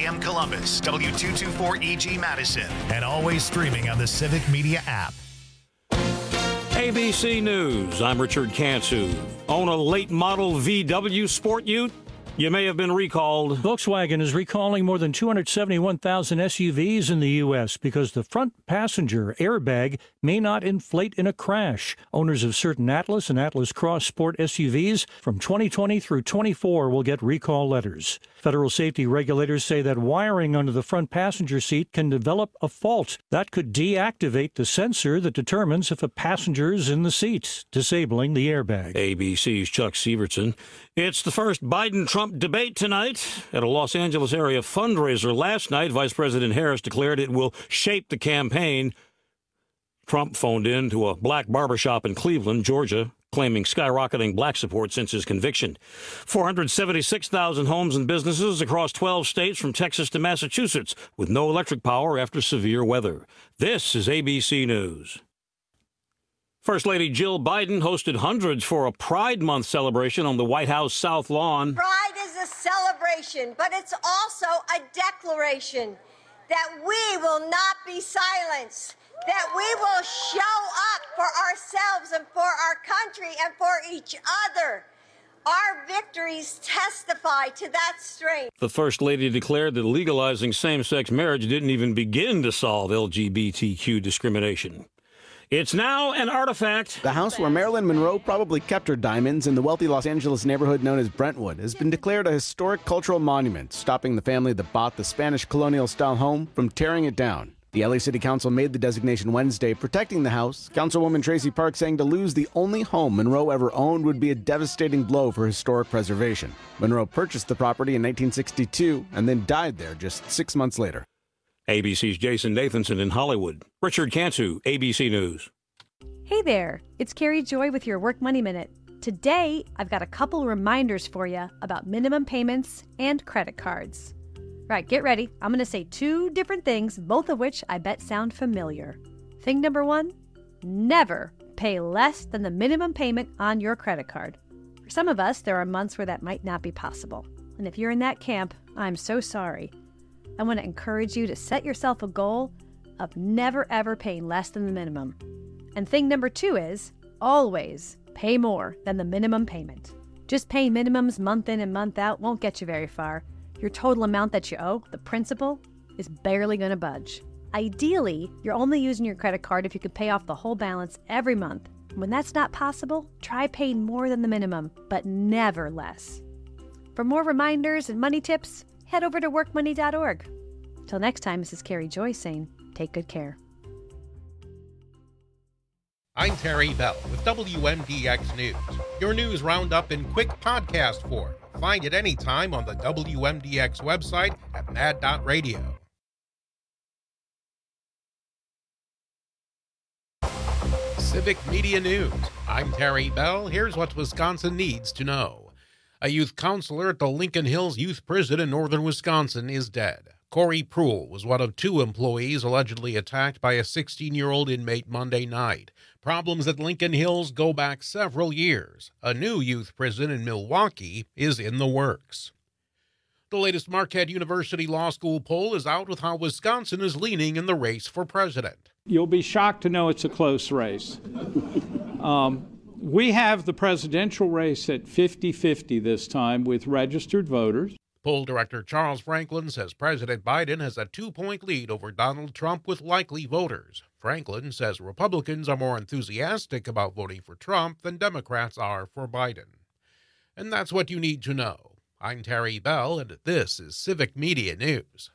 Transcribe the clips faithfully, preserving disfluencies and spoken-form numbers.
M Columbus, W two twenty-four E G Madison, and always streaming on the Civic Media app. A B C News, I'm Richard Cantu. Own a late model V W Sport Ute? You may have been recalled. Volkswagen is recalling more than two hundred seventy-one thousand S U Vs in the U S because the front passenger airbag may not inflate in a crash. Owners of certain Atlas and Atlas Cross Sport S U Vs from twenty twenty through twenty-four will get recall letters. Federal safety regulators say that wiring under the front passenger seat can develop a fault that could deactivate the sensor that determines if a passenger is in the seat, disabling the airbag. A B C's Chuck Severson. It's the first Biden-Trump debate tonight. At a Los Angeles area fundraiser last night, Vice President Harris declared it will shape the campaign. Trump phoned in to a black barbershop in Cleveland, Georgia, claiming skyrocketing black support since his conviction. four hundred seventy-six thousand homes and businesses across twelve states from Texas to Massachusetts with no electric power after severe weather. This is A B C News. First Lady Jill Biden hosted hundreds for a Pride Month celebration on the White House South Lawn. Pride is a celebration, but it's also a declaration that we will not be silenced, that we will show up for ourselves and for our country and for each other. Our victories testify to that strength. The First Lady declared that legalizing same-sex marriage didn't even begin to solve L G B T Q discrimination. It's now an artifact. The house where Marilyn Monroe probably kept her diamonds in the wealthy Los Angeles neighborhood known as Brentwood has been declared a historic cultural monument, stopping the family that bought the Spanish colonial-style home from tearing it down. The L A City Council made the designation Wednesday, protecting the house. Councilwoman Tracy Park saying to lose the only home Monroe ever owned would be a devastating blow for historic preservation. Monroe purchased the property in nineteen sixty-two and then died there just six months later. A B C's Jason Nathanson in Hollywood. Richard Cantu, A B C News. Hey there, it's Carrie Joy with your Work Money Minute. Today, I've got a couple reminders for you about minimum payments and credit cards. Right, get ready. I'm going to say two different things, both of which I bet sound familiar. Thing number one, never pay less than the minimum payment on your credit card. For some of us, there are months where that might not be possible. And if you're in that camp, I'm so sorry. I want to encourage you to set yourself a goal of never ever paying less than the minimum. And thing number two is always pay more than the minimum payment. Just paying minimums month in and month out won't get you very far. Your total amount that you owe, the principal, is barely going to budge. Ideally, you're only using your credit card if you could pay off the whole balance every month. When that's not possible, try paying more than the minimum, but never less. For more reminders and money tips, head over to work money dot org. Till next time, this is Carrie Joy saying, take good care. I'm Terry Bell with W M D X News, your news roundup in quick podcast form. Find it anytime on the W M D X website at mad dot radio. Civic Media News. I'm Terry Bell. Here's what Wisconsin needs to know. A youth counselor at the Lincoln Hills Youth Prison in northern Wisconsin is dead. Corey Pruhl was one of two employees allegedly attacked by a sixteen-year-old inmate Monday night. Problems at Lincoln Hills go back several years. A new youth prison in Milwaukee is in the works. The latest Marquette University Law School poll is out with how Wisconsin is leaning in the race for president. You'll be shocked to know it's a close race. um, we have the presidential race at fifty-fifty this time with registered voters. Poll director Charles Franklin says President Biden has a two-point lead over Donald Trump with likely voters. Franklin says Republicans are more enthusiastic about voting for Trump than Democrats are for Biden. And that's what you need to know. I'm Terry Bell, and this is Civic Media News.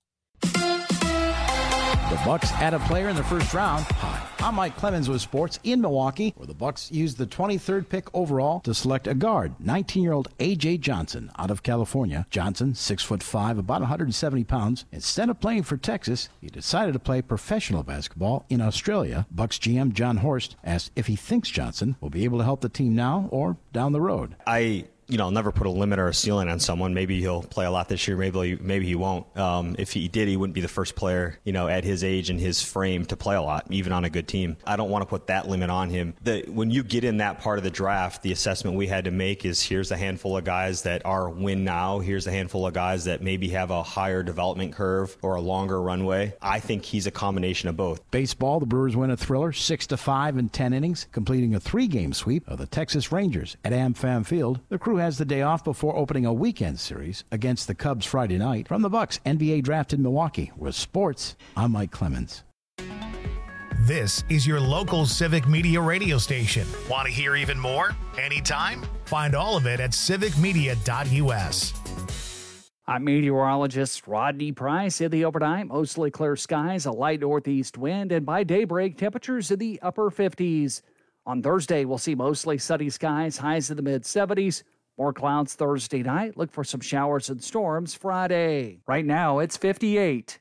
The Bucks add a player in the first round. Hi, I'm Mike Clemens with sports in Milwaukee, where the Bucks used the twenty-third pick overall to select a guard, nineteen-year-old A J Johnson out of California. Johnson, six foot five, about one hundred seventy pounds. Instead of playing for Texas, he decided to play professional basketball in Australia. Bucks G M John Horst asked if he thinks Johnson will be able to help the team now or down the road. I you know, I'll never put a limit or a ceiling on someone. Maybe he'll play a lot this year. Maybe maybe he won't. Um, if he did, he wouldn't be the first player, you know, at his age and his frame to play a lot, even on a good team. I don't want to put that limit on him. The, when you get in that part of the draft, the assessment we had to make is here's a handful of guys that are win now. Here's a handful of guys that maybe have a higher development curve or a longer runway. I think he's a combination of both. Baseball, the Brewers win a thriller, six to five in ten innings, completing a three-game sweep of the Texas Rangers at AmFam Field. The crew has the day off before opening a weekend series against the Cubs Friday night. From the Bucks N B A draft in Milwaukee, with sports, I'm Mike Clemens. This is your local Civic Media radio station. Want to hear even more? Anytime? Find all of it at civic media dot u s. I'm meteorologist Rodney Price. In the overnight, mostly clear skies, a light northeast wind, and by daybreak, temperatures in the upper fifties. On Thursday, we'll see mostly sunny skies, highs in the mid seventies. More clouds Thursday night. Look for some showers and storms Friday. Right now, it's fifty-eight.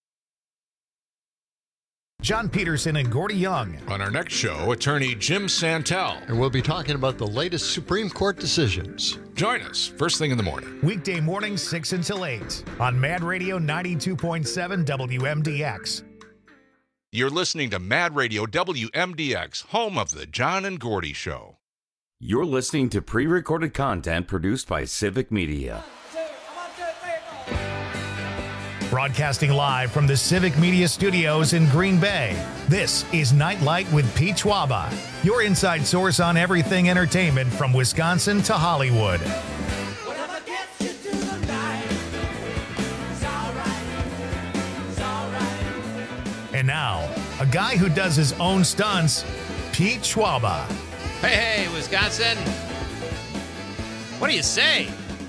John Peterson and Gordy Young. On our next show, attorney Jim Santel. And we'll be talking about the latest Supreme Court decisions. Join us first thing in the morning. Weekday mornings, six until eight on Mad Radio ninety-two point seven W M D X. You're listening to Mad Radio W M D X, home of the John and Gordy Show. You're listening to pre-recorded content produced by Civic Media. Broadcasting live from the Civic Media Studios in Green Bay, this is Nightlight with Pete Schwaba, your inside source on everything entertainment from Wisconsin to Hollywood. And now, a guy who does his own stunts, Pete Schwaba. Hey, hey, Wisconsin. What do you say?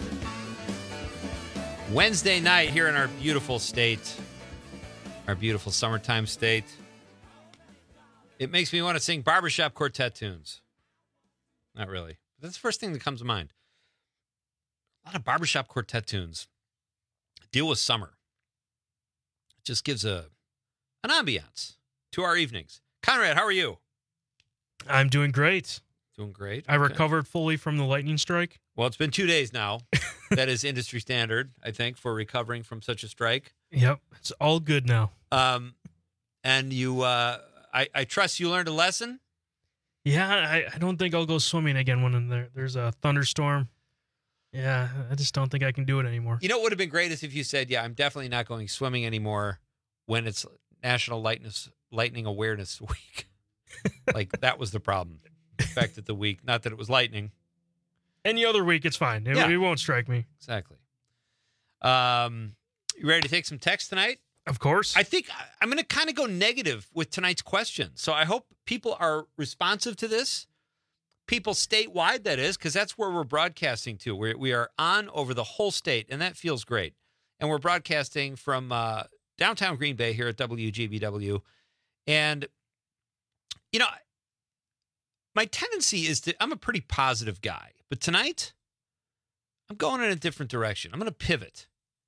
Wednesday night here in our beautiful state, our beautiful summertime state. It makes me want to sing barbershop quartet tunes. Not really. That's the first thing that comes to mind. A lot of barbershop quartet tunes deal with summer. It just gives a an ambiance to our evenings. Conrad, how are you? I'm doing great. Doing great. I okay. recovered fully from the lightning strike. Well, it's been two days now. That is industry standard, I think, for recovering from such a strike. Yep. It's all good now. Um, and you, uh, I, I trust you learned a lesson? Yeah, I, I don't think I'll go swimming again when there, there's a thunderstorm. Yeah, I just don't think I can do it anymore. You know what would have been great is if you said, yeah, I'm definitely not going swimming anymore when it's National Lightness, Lightning Awareness Week. Like, that was the problem. The fact that the week, not that it was lightning. Any other week, it's fine. It, yeah. it won't strike me. Exactly. Um, you ready to take some text tonight? Of course. I think I'm going to kind of go negative with tonight's question. So I hope people are responsive to this. People statewide, that is, because that's where we're broadcasting to. We're, we are on over the whole state, and that feels great. And we're broadcasting from uh, downtown Green Bay here at W G B W. And, you know, my tendency is to, I'm a pretty positive guy. But tonight, I'm going in a different direction. I'm going to pivot.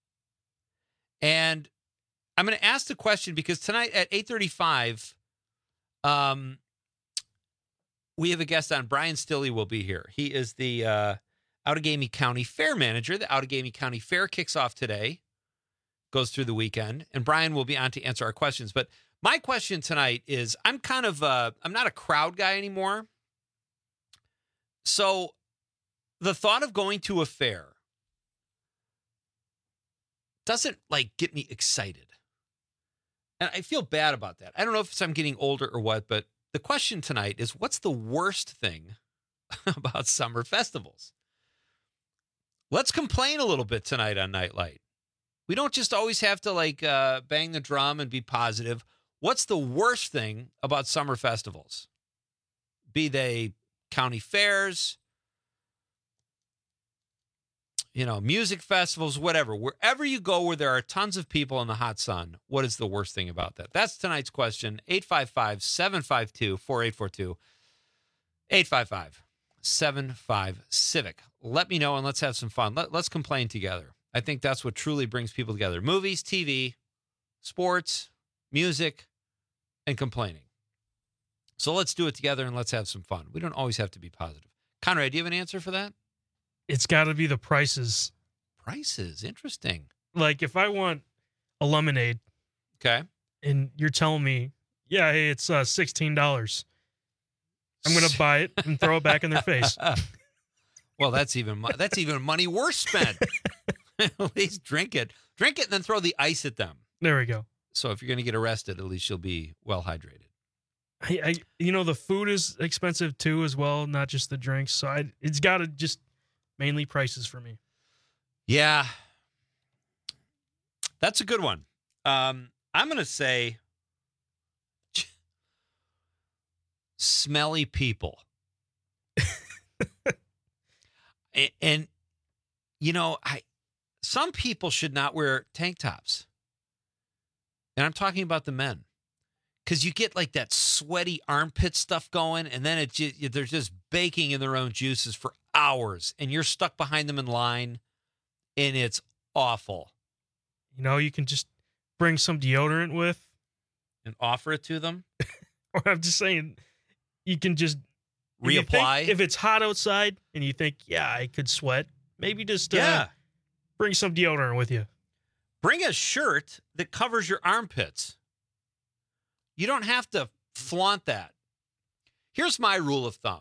And I'm going to ask the question because tonight at eight thirty-five, um, we have a guest on. Brian Stilley will be here. He is the uh, Outagamie County Fair Manager. The Outagamie County Fair kicks off today, goes through the weekend, and Brian will be on to answer our questions. But my question tonight is, I'm kind of, uh, I'm not a crowd guy anymore. So the thought of going to a fair doesn't, like, get me excited. And I feel bad about that. I don't know if it's I'm getting older or what, but the question tonight is, what's the worst thing about summer festivals? Let's complain a little bit tonight on Nightlight. We don't just always have to, like, uh, bang the drum and be positive. What's the worst thing about summer festivals? Be they county fairs, you know, music festivals, whatever. Wherever you go where there are tons of people in the hot sun, what is the worst thing about that? That's tonight's question. eight five five, seven five two, four eight four two. eight five five, seven five, Civic. Let me know and let's have some fun. Let, let's complain together. I think that's what truly brings people together. Movies, T V, sports, music, and complaining. So let's do it together and let's have some fun. We don't always have to be positive. Conrad, do you have an answer for that? It's got to be the prices. Prices, interesting. Like if I want a lemonade, okay, and you're telling me, yeah, hey, it's uh, sixteen dollars. I'm gonna buy it and throw it back in their face. Well, that's even that's even money worse spent. At least drink it, drink it, and then throw the ice at them. There we go. So if you're going to get arrested, at least you'll be well hydrated. I, I, you know, the food is expensive too, as well, not just the drinks. So I, it's got to just mainly prices for me. Yeah, that's a good one. Um, I'm going to say smelly people. and, and, you know, I some people should not wear tank tops. And I'm talking about the men. Because you get like that sweaty armpit stuff going, and then it just, they're just baking in their own juices for hours, and you're stuck behind them in line, and it's awful. You know, you can just bring some deodorant with. And offer it to them? Or I'm just saying, you can just... If reapply? you think, if it's hot outside, and you think, yeah, I could sweat, maybe just uh, yeah. bring some deodorant with you. Bring a shirt that covers your armpits. You don't have to flaunt that. Here's my rule of thumb.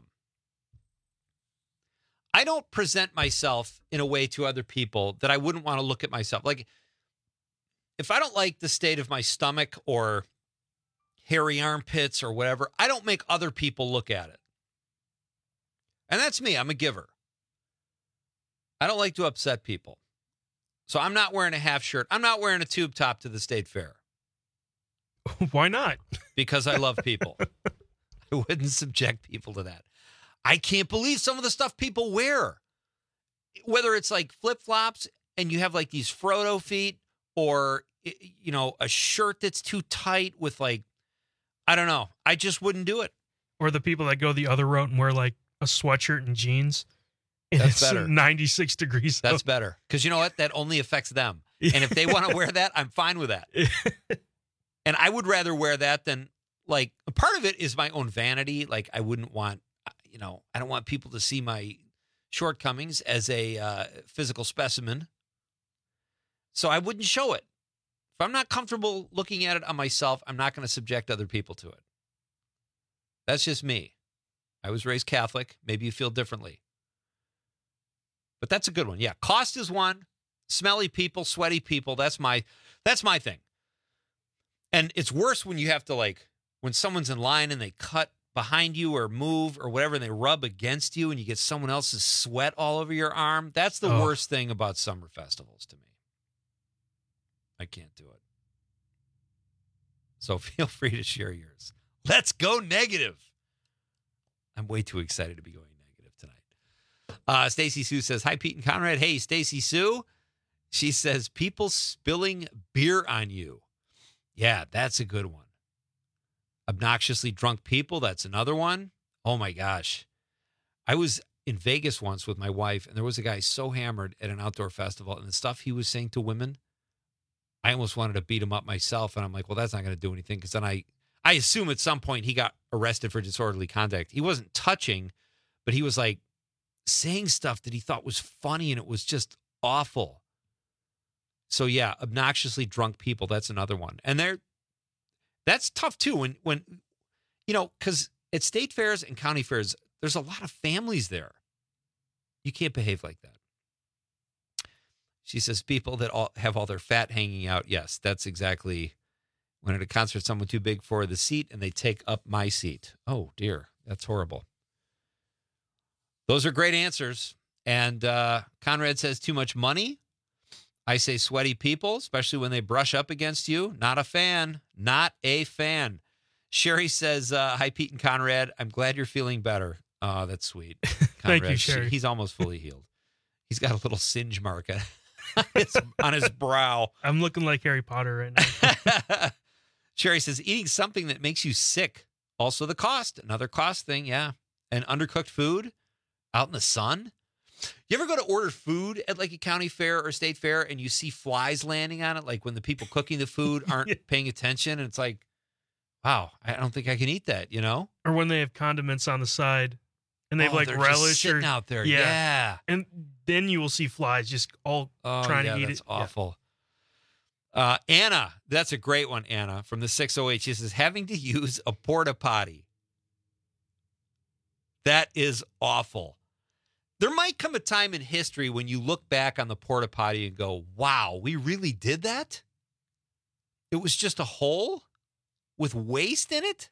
I don't present myself in a way to other people that I wouldn't want to look at myself. Like, if I don't like the state of my stomach or hairy armpits or whatever, I don't make other people look at it. And that's me. I'm a giver. I don't like to upset people. So I'm not wearing a half shirt. I'm not wearing a tube top to the state fair. Why not? Because I love people. I wouldn't subject people to that. I can't believe some of the stuff people wear. Whether it's like flip-flops and you have like these Frodo feet, or, you know, a shirt that's too tight with like, I don't know. I just wouldn't do it. Or the people that go the other route and wear like a sweatshirt and jeans. And That's it's better. ninety-six degrees. That's better. Because you know what? That only affects them. And if they want to wear that, I'm fine with that. And I would rather wear that than, like, part of it is my own vanity. Like, I wouldn't want, you know, I don't want people to see my shortcomings as a uh, physical specimen. So I wouldn't show it. If I'm not comfortable looking at it on myself, I'm not going to subject other people to it. That's just me. I was raised Catholic. Maybe you feel differently. But that's a good one. Yeah, cost is one. Smelly people, sweaty people. That's my that's my thing. And it's worse when you have to, like, when someone's in line and they cut behind you or move or whatever, and they rub against you and you get someone else's sweat all over your arm. That's the Oh. worst thing about summer festivals to me. I can't do it. So feel free to share yours. Let's go negative. I'm way too excited to be going negative tonight. Uh, Stacy Sue says, hi, Pete and Conrad. Hey, Stacy Sue. She says, people spilling beer on you. Yeah, that's a good one. Obnoxiously drunk people. That's another one. Oh, my gosh. I was in Vegas once with my wife, and there was a guy so hammered at an outdoor festival, and the stuff he was saying to women, I almost wanted to beat him up myself. And I'm like, well, that's not going to do anything. Because then I, I assume at some point he got arrested for disorderly conduct. He wasn't touching, but he was like saying stuff that he thought was funny, and it was just awful. So yeah, obnoxiously drunk people. That's another one. And they're, that's tough too. When, when, you know, because at state fairs and county fairs, there's a lot of families there. You can't behave like that. She says people that all have all their fat hanging out. Yes, that's exactly when at a concert, someone too big for the seat and they take up my seat. Oh dear, that's horrible. Those are great answers. And uh, Conrad says too much money. I say sweaty people, especially when they brush up against you. Not a fan. Not a fan. Sherry says, uh, hi, Pete and Conrad. I'm glad you're feeling better. Oh, that's sweet. Conrad, Thank you, Sherry. He's almost fully healed. He's got a little singe mark on his, on his brow. I'm looking like Harry Potter right now. Sherry says, eating something that makes you sick. Also the cost. Another cost thing, yeah. And undercooked food out in the sun. You ever go to order food at like a county fair or state fair and you see flies landing on it? Like when the people cooking the food aren't paying attention, and it's like, wow, I don't think I can eat that, you know? Or when they have condiments on the side and they've Oh, like they're just relish sitting or out there. Yeah. and then you will see flies just all Oh, trying yeah, to eat that's it. awful. Uh, Anna, that's a great one, Anna, from the six oh eight. She says, having to use a porta potty. That is awful. There might come a time in history when you look back on the porta potty and go, wow, we really did that? It was just a hole with waste in it?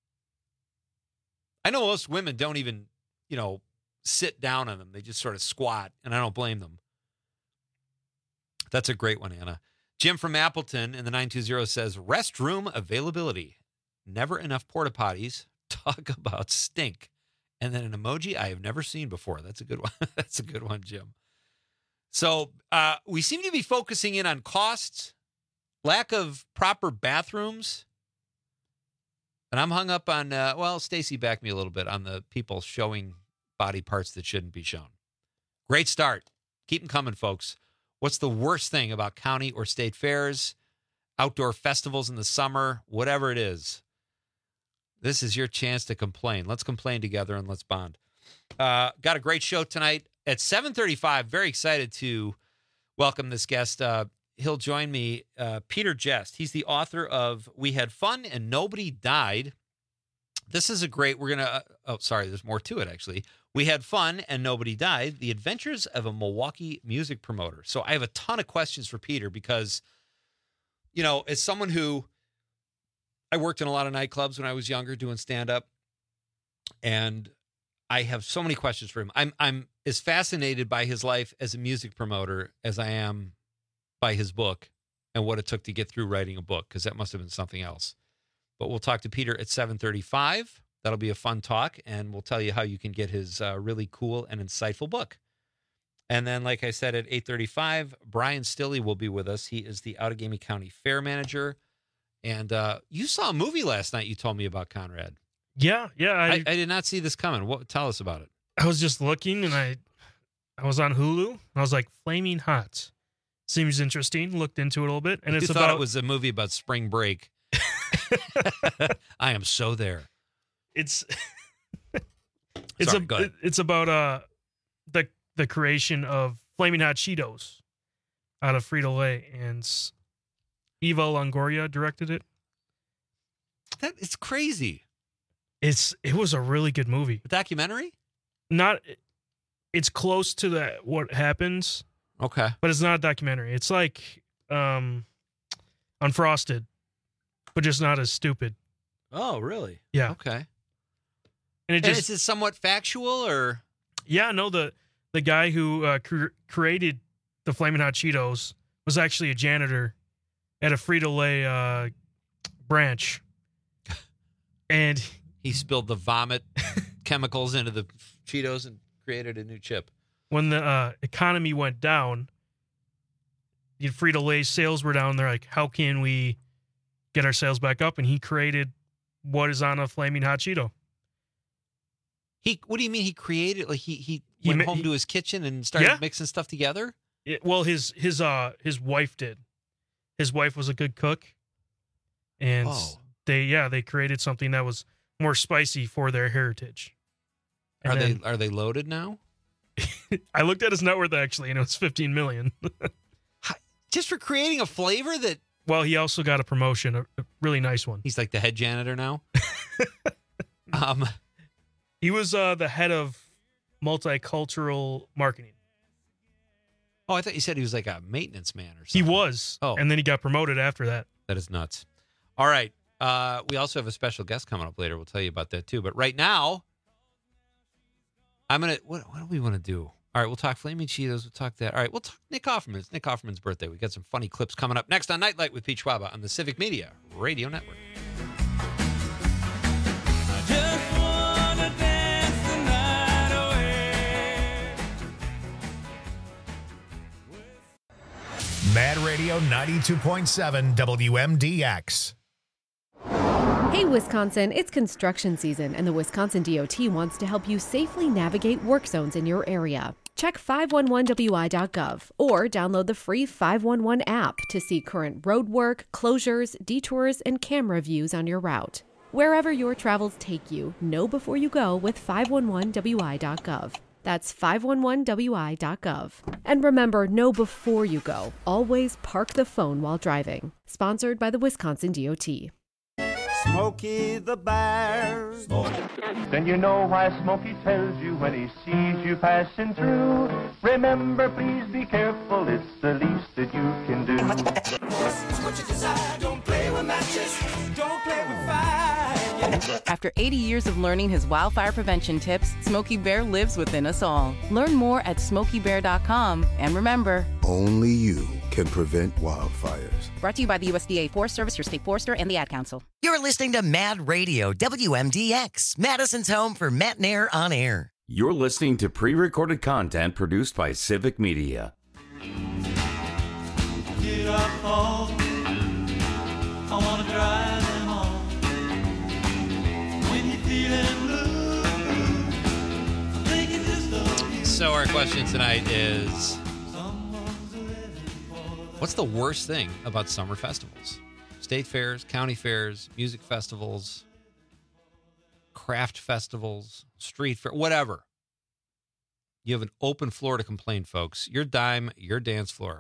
I know most women don't even, you know, sit down on them. They just sort of squat, and I don't blame them. That's a great one, Anna. Jim from Appleton in the nine two zero says, restroom availability. Never enough porta potties. Talk about stink. And then an emoji I have never seen before. That's a good one. That's a good one, Jim. So uh, we seem to be focusing in on costs, lack of proper bathrooms. And I'm hung up on, uh, well, Stacy backed me a little bit on the people showing body parts that shouldn't be shown. Great start. Keep them coming, folks. What's the worst thing about county or state fairs, outdoor festivals in the summer, whatever it is? This is your chance to complain. Let's complain together and let's bond. Uh, got a great show tonight at seven thirty-five. Very excited to welcome this guest. Uh, he'll join me, uh, Peter Jest. He's the author of We Had Fun and Nobody Died. This is a great, we're going to, uh, oh, sorry, there's more to it, actually. We Had Fun and Nobody Died, The Adventures of a Milwaukee Music Promoter. So I have a ton of questions for Peter because, you know, as someone who, I worked in a lot of nightclubs when I was younger doing stand-up, and I have so many questions for him. I'm I'm as fascinated by his life as a music promoter as I am by his book and what it took to get through writing a book, because that must have been something else. But we'll talk to Peter at seven thirty-five. That'll be a fun talk, and we'll tell you how you can get his uh, really cool and insightful book. And then, like I said, at eight thirty-five, Brian Stilley will be with us. He is the Outagamie County Fair Manager. And uh, you saw a movie last night you told me about, Conrad. Yeah, yeah. I, I, I did not see this coming. What? Tell us about it. I was just looking, and I I was on Hulu, and I was like, Flaming Hot. Seems interesting. Looked into it a little bit. And you it's thought about, it was a movie about spring break. I am so there. It's it's Sorry, a, go ahead. it's about uh the the creation of Flaming Hot Cheetos out of Frito-Lay, and Eva Longoria directed it. That it's crazy. It's it was a really good movie. A documentary? Not it's close to that what happens. Okay. But it's not a documentary. It's like um Unfrosted, but just not as stupid. Oh, really? Yeah. Okay. And it And just is it somewhat factual or? Yeah, no, the the guy who uh, cre- created the Flamin' Hot Cheetos was actually a janitor at a Frito-Lay uh, branch. And he spilled the vomit chemicals into the Cheetos and created a new chip. When the uh, economy went down, the Frito-Lay sales were down. They're like, how can we get our sales back up? And he created what is on a Flaming Hot Cheeto. He, what do you mean he created? Like he he, He went ma- home he- to his kitchen and started Yeah. mixing stuff together? It, well, his his uh his wife did. His wife was a good cook, and Oh. they yeah they created something that was more spicy for their heritage. And Are then- they are they loaded now? I looked at his net worth actually, and it was fifteen million. Just for creating a flavor that. Well, he also got a promotion, a, a really nice one. He's like the head janitor now. um, He was uh, the head of multicultural marketing. oh, I thought you said he was like a maintenance man or He something. was, Oh. and then he got promoted after that. That is nuts. All right. Uh, we also have a special guest coming up later. We'll tell you about that too. But right now, I'm gonna. What, what do we want to do? All right, we'll talk Flaming Cheetos. We'll talk that. All right, we'll talk Nick Offerman. It's Nick Offerman's birthday. We got some funny clips coming up next on Nightlight with Pete Schwaba on the Civic Media Radio Network. Mad Radio ninety-two point seven W M D X. Hey, Wisconsin, it's construction season, and the Wisconsin D O T wants to help you safely navigate work zones in your area. Check five one one W I dot gov or download the free five one one app to see current road work, closures, detours, and camera views on your route. Wherever your travels take you, know before you go with five one one W I dot gov. That's five one one W I dot gov. And remember, know before you go. Always park the phone while driving. Sponsored by the Wisconsin D O T. Smokey the Bear. Then you know why Smokey tells you when he sees you passing through. Remember, please be careful, it's the least that you can do. What you desire, don't play with matches, don't play with fire. After eighty years of learning his wildfire prevention tips, Smokey Bear lives within us all. Learn more at smokey bear dot com. And remember, only you can prevent wildfires. Brought to you by the U S D A Forest Service, your state forester, and the Ad Council. You're listening to Mad Radio, W M D X, Madison's home for Matt Nair on air. You're listening to pre-recorded content produced by Civic Media. Get up home, I want to drive them home. When you're feeling blue, think it just of you. So our question tonight is, what's the worst thing about summer festivals? State fairs, county fairs, music festivals, craft festivals, street fair, whatever. You have an open floor to complain, folks. Your dime, your dance floor.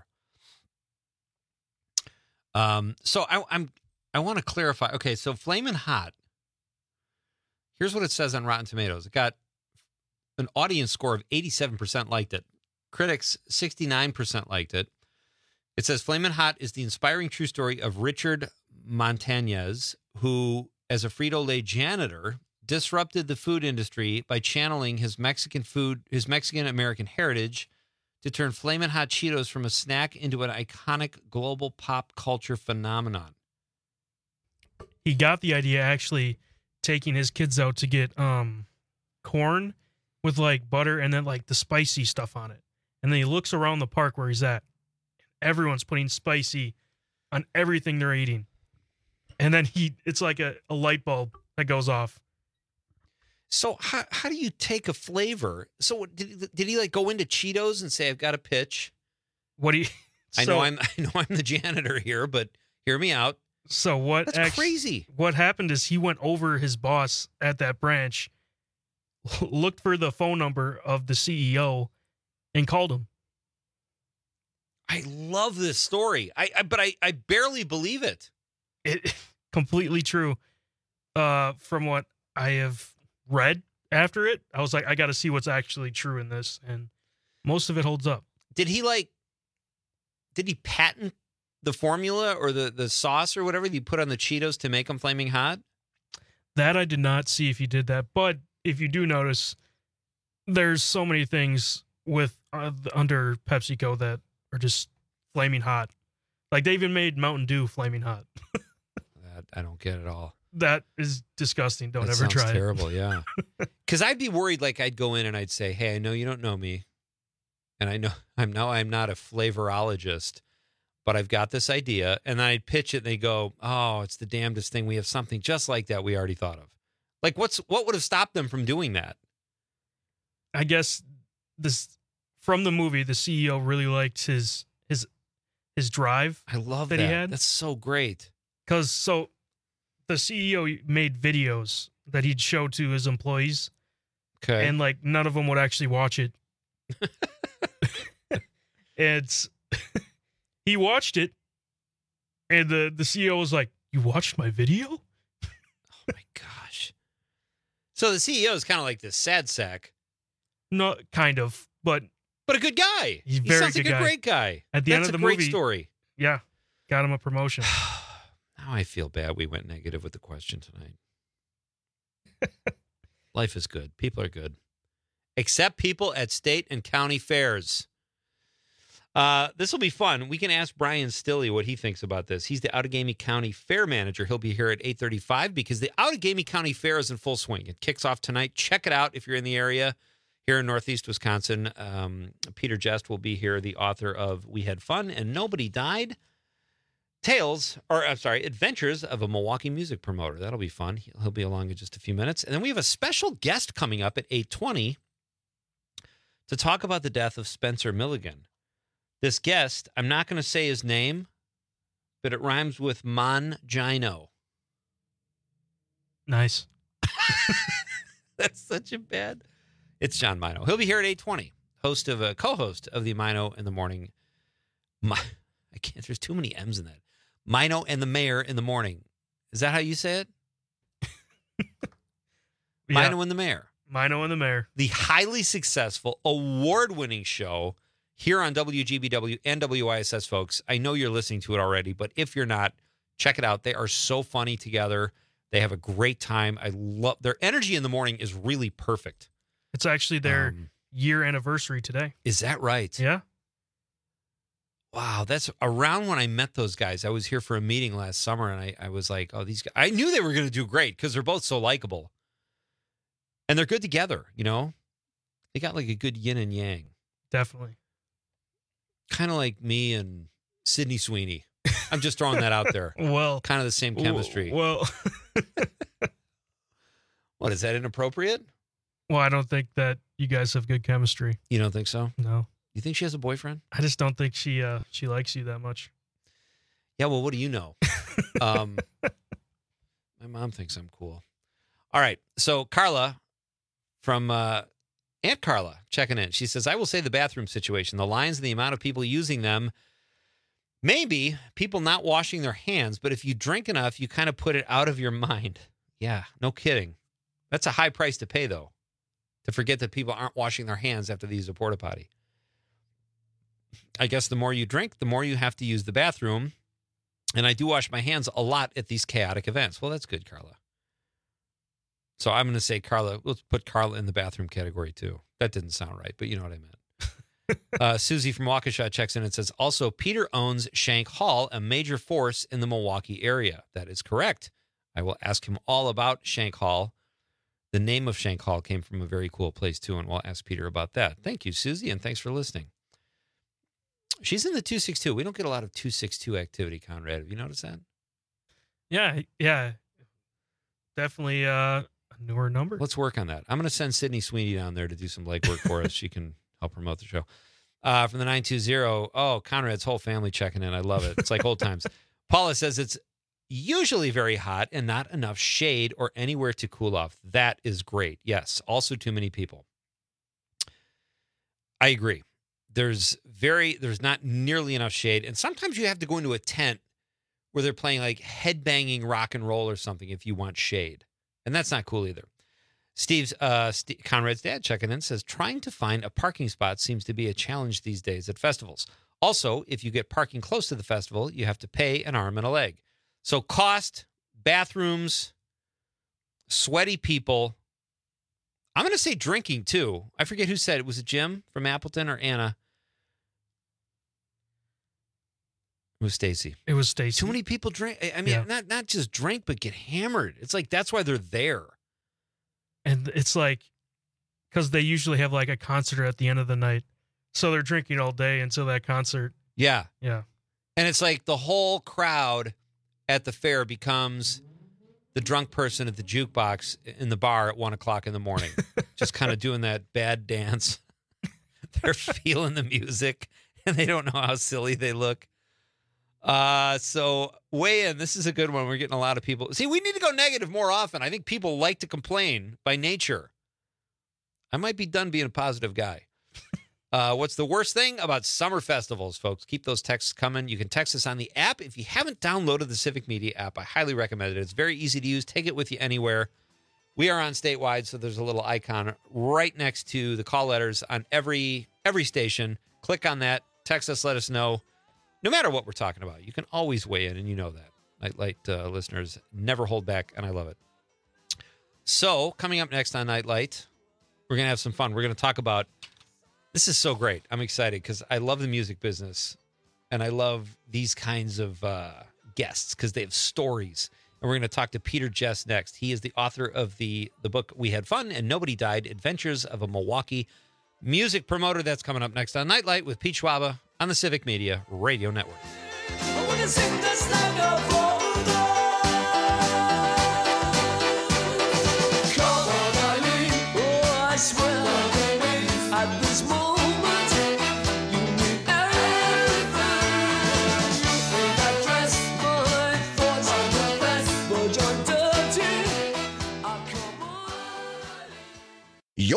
Um, so I, I'm I want to clarify. Okay, so Flamin' Hot. Here's what it says on Rotten Tomatoes. It got an audience score of eighty-seven percent liked it. Critics, sixty-nine percent liked it. It says Flamin' Hot is the inspiring true story of Richard Montañez, who, as a Frito-Lay janitor, disrupted the food industry by channeling his Mexican food, his Mexican-American heritage to turn Flamin' Hot Cheetos from a snack into an iconic global pop culture phenomenon. He got the idea actually taking his kids out to get um, corn with like butter and then like the spicy stuff on it. And then he looks around the park where he's at. Everyone's putting spicy on everything they're eating. And then he, it's like a, a light bulb that goes off. So how how do you take a flavor? So did, did he like go into Cheetos and say, I've got a pitch? What do you, I so, know I'm I know I'm the janitor here, but hear me out. So what That's act- crazy. What happened is he went over his boss at that branch, looked for the phone number of the C E O, and called him. I love this story. I, I but I, I barely believe it. It completely true. Uh, from what I have read after it, I was like, I got to see what's actually true in this, and most of it holds up. Did he like? Did he patent the formula or the the sauce or whatever that he put on the Cheetos to make them flaming hot? That I did not see if he did that, but if you do notice, there's so many things with uh, under PepsiCo that are just flaming hot. Like they even made Mountain Dew flaming hot. That I don't get at all. That is disgusting. Don't that ever sounds try terrible, it. Yeah. Because I'd be worried. Like I'd go in and I'd say, "Hey, I know you don't know me, and I know I'm now I'm not a flavorologist, but I've got this idea." And then I'd pitch it, and they go, "Oh, it's the damnedest thing. We have something just like that we already thought of." Like, what's what would have stopped them from doing that? I guess this from the movie, the C E O really liked his his his drive. I love that, that he had. That's so great. Because so the C E O made videos that he'd show to his employees. Okay. And like none of them would actually watch it. It's he watched it, and the the C E O was like, "You watched my video?" Oh my gosh! So the C E O is kind of like this sad sack. No, kind of, but but a good guy. He's he very sounds good like guy. a great guy. At the That's end of the a great movie, story. Yeah, got him a promotion. Now I feel bad we went negative with the question tonight. Life is good. People are good. Except people at state and county fairs. Uh, this will be fun. We can ask Brian Stilley what he thinks about this. He's the Outagamie County Fair Manager. He'll be here at eight thirty-five because the Outagamie County Fair is in full swing. It kicks off tonight. Check it out if you're in the area here in Northeast Wisconsin. Um, Peter Jest will be here, the author of We Had Fun and Nobody Died. Tales, or I'm sorry, Adventures of a Milwaukee Music Promoter. That'll be fun. He'll be along in just a few minutes. And then we have a special guest coming up at eight twenty to talk about the death of Spencer Milligan. This guest, I'm not going to say his name, but it rhymes with Mangino. Nice. That's such a bad. It's John Mino. He'll be here at eight twenty. Host of a co-host of the Mino in the Morning. My, I can't. There's too many M's in that. Mino and the Mayor in the Morning. Is that how you say it? Yeah. Mino and the Mayor. Mino and the Mayor. The highly successful, award-winning show here on W G B W and W I S S, folks. I know you're listening to it already, but if you're not, check it out. They are so funny together. They have a great time. I love their energy in the morning is really perfect. It's actually their Um, year anniversary today. Is that right? Yeah. Wow, that's around when I met those guys. I was here for a meeting last summer, and I, I was like, oh, these guys. I knew they were going to do great because they're both so likable. And they're good together, you know? They got like a good yin and yang. Definitely. Kind of like me and Sydney Sweeney. I'm just throwing that out there. Well. Kind of the same chemistry. Well. What, is that inappropriate? Well, I don't think that you guys have good chemistry. You don't think so? No. You think she has a boyfriend? I just don't think she uh, she likes you that much. Yeah, well, what do you know? um, my mom thinks I'm cool. All right. So Carla from uh, Aunt Carla checking in. She says, I will say the bathroom situation, the lines and the amount of people using them, maybe people not washing their hands, but if you drink enough, you kind of put it out of your mind. Yeah, no kidding. That's a high price to pay, though, to forget that people aren't washing their hands after they use a porta potty. I guess the more you drink, the more you have to use the bathroom. And I do wash my hands a lot at these chaotic events. Well, that's good, Carla. So I'm going to say, Carla, let's put Carla in the bathroom category, too. That didn't sound right, but you know what I meant. uh, Susie from Waukesha checks in and says, also, Peter owns Shank Hall, a major force in the Milwaukee area. That is correct. I will ask him all about Shank Hall. The name of Shank Hall came from a very cool place, too, and we'll ask Peter about that. Thank you, Susie, and thanks for listening. She's in the two six two. We don't get a lot of two six two activity, Conrad. Have you noticed that? Yeah, yeah. Definitely uh, a newer number. Let's work on that. I'm going to send Sydney Sweeney down there to do some legwork for us. She can help promote the show. Uh, from the nine two zero, oh, Conrad's whole family checking in. I love it. It's like old times. Paula says it's usually very hot and not enough shade or anywhere to cool off. That is great. Yes. Also too many people. I agree. There's very, there's not nearly enough shade. And sometimes you have to go into a tent where they're playing like headbanging rock and roll or something if you want shade. And that's not cool either. Steve's, uh, St- Conrad's dad checking in says, trying to find a parking spot seems to be a challenge these days at festivals. Also, if you get parking close to the festival, you have to pay an arm and a leg. So cost, bathrooms, sweaty people. I'm going to say drinking too. I forget who said it. Was it Jim from Appleton or Anna? It was Stacy. It was Stacy. Too many people drink. I mean, Yeah. not not just drink, but get hammered. It's like that's why they're there. And it's like, because they usually have like a concert at the end of the night. So they're drinking all day until that concert. Yeah. Yeah. And it's like the whole crowd at the fair becomes the drunk person at the jukebox in the bar at one o'clock in the morning, just kind of doing that bad dance. They're feeling the music and they don't know how silly they look. Uh, so weigh in. This is a good one. We're getting a lot of people. See, we need to go negative more often. I think people like to complain by nature. I might be done being a positive guy. Uh, what's the worst thing about summer festivals, folks? Keep those texts coming. You can text us on the app. If you haven't downloaded the Civic Media app, I highly recommend it. It's very easy to use. Take it with you anywhere. We are on statewide, so there's a little icon right next to the call letters on every every station. Click on that. Text us. Let us know. No matter what we're talking about, you can always weigh in, and you know that. Nightlight uh, listeners never hold back, and I love it. So, coming up next on Nightlight, we're going to have some fun. We're going to talk about, this is so great. I'm excited because I love the music business, and I love these kinds of uh, guests because they have stories. And we're going to talk to Peter Jess next. He is the author of the, the book We Had Fun and Nobody Died, Adventures of a Milwaukee Music Promoter. That's coming up next on Nightlight with Pete Schwaba on the Civic Media Radio Network.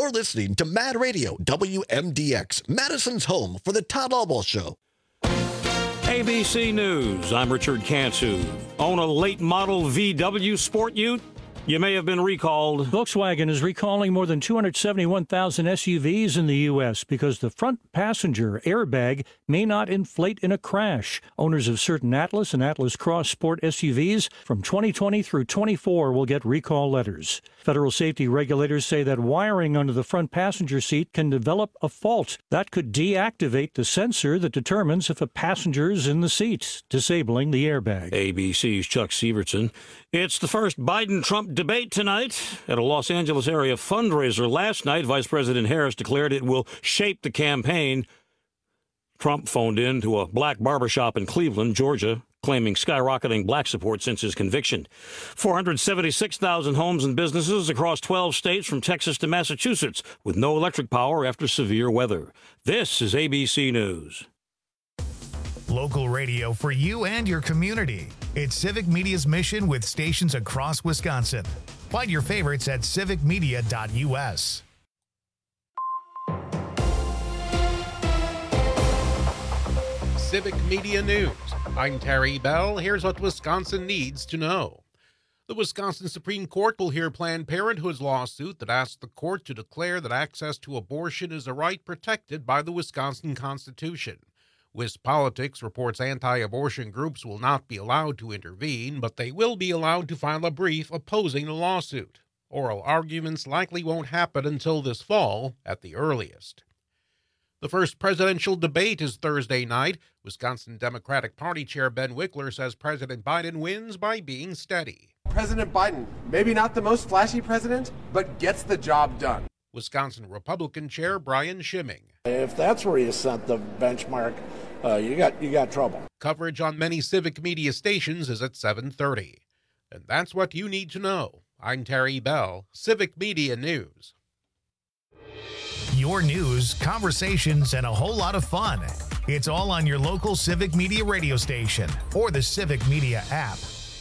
You're listening to Mad Radio W M D X, Madison's home for the Todd Albaugh Show. A B C News, I'm Richard Cantu. Own a late model V W Sport Ute? You may have been recalled. Volkswagen is recalling more than two hundred seventy-one thousand S U Vs in the U S because the front passenger airbag may not inflate in a crash. Owners of certain Atlas and Atlas Cross Sport S U Vs from twenty twenty through twenty-four will get recall letters. Federal safety regulators say that wiring under the front passenger seat can develop a fault that could deactivate the sensor that determines if a passenger is in the seat, disabling the airbag. A B C's Chuck Severson. It's the first Biden-Trump debate tonight. At a Los Angeles area fundraiser last night, Vice President Harris declared it will shape the campaign. Trump phoned in to a black barbershop in Cleveland, Georgia, claiming skyrocketing black support since his conviction. four hundred seventy-six thousand homes and businesses across twelve states from Texas to Massachusetts with no electric power after severe weather. This is A B C News. Local radio for you and your community. It's Civic Media's mission with stations across Wisconsin. Find your favorites at civic media dot U S. Civic Media News. I'm Terry Bell. Here's what Wisconsin needs to know. The Wisconsin Supreme Court will hear Planned Parenthood's lawsuit that asks the court to declare that access to abortion is a right protected by the Wisconsin Constitution. WisPolitics reports anti-abortion groups will not be allowed to intervene, but they will be allowed to file a brief opposing the lawsuit. Oral arguments likely won't happen until this fall at the earliest. The first presidential debate is Thursday night. Wisconsin Democratic Party Chair Ben Wickler says President Biden wins by being steady. President Biden, maybe not the most flashy president, but gets the job done. Wisconsin Republican Chair Brian Schimming. If that's where you set the benchmark, uh, you got you got trouble. Coverage on many Civic Media stations is at seven thirty. And that's what you need to know. I'm Terry Bell, Civic Media News. Your news, conversations, and a whole lot of fun. It's all on your local Civic Media radio station or the Civic Media app.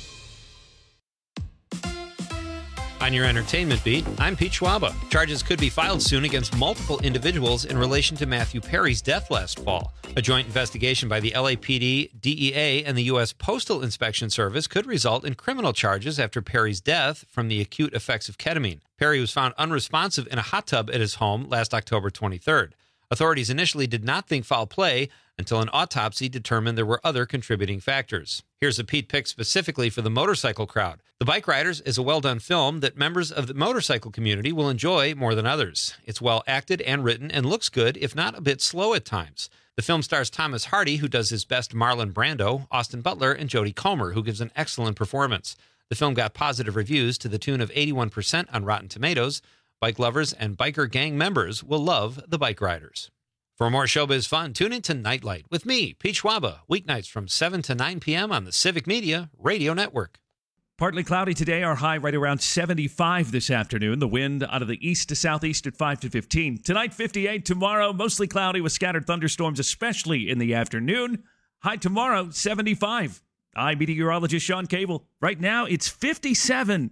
On your entertainment beat, I'm Pete Schwaba. Charges could be filed soon against multiple individuals in relation to Matthew Perry's death last fall. A joint investigation by the L A P D, D E A, and the U S Postal Inspection Service could result in criminal charges after Perry's death from the acute effects of ketamine. Perry was found unresponsive in a hot tub at his home last October twenty-third. Authorities initially did not think foul play until an autopsy determined there were other contributing factors. Here's a Pete pick specifically for the motorcycle crowd. The Bike Riders is a well-done film that members of the motorcycle community will enjoy more than others. It's well acted and written and looks good, if not a bit slow at times. The film stars Thomas Hardy, who does his best Marlon Brando, Austin Butler, and Jodie Comer, who gives an excellent performance. The film got positive reviews to the tune of eighty-one percent on Rotten Tomatoes. Bike lovers and biker gang members will love The Bike Riders. For more showbiz fun, tune in to Nightlight with me, Pete Schwaba, weeknights from seven to nine p.m. on the Civic Media Radio Network. Partly cloudy today, our high right around seventy-five this afternoon. The wind out of the east to southeast at five to fifteen. Tonight, fifty-eight. Tomorrow, mostly cloudy with scattered thunderstorms, especially in the afternoon. High tomorrow, seventy-five. I'm meteorologist Sean Cable. Right now, it's fifty-seven.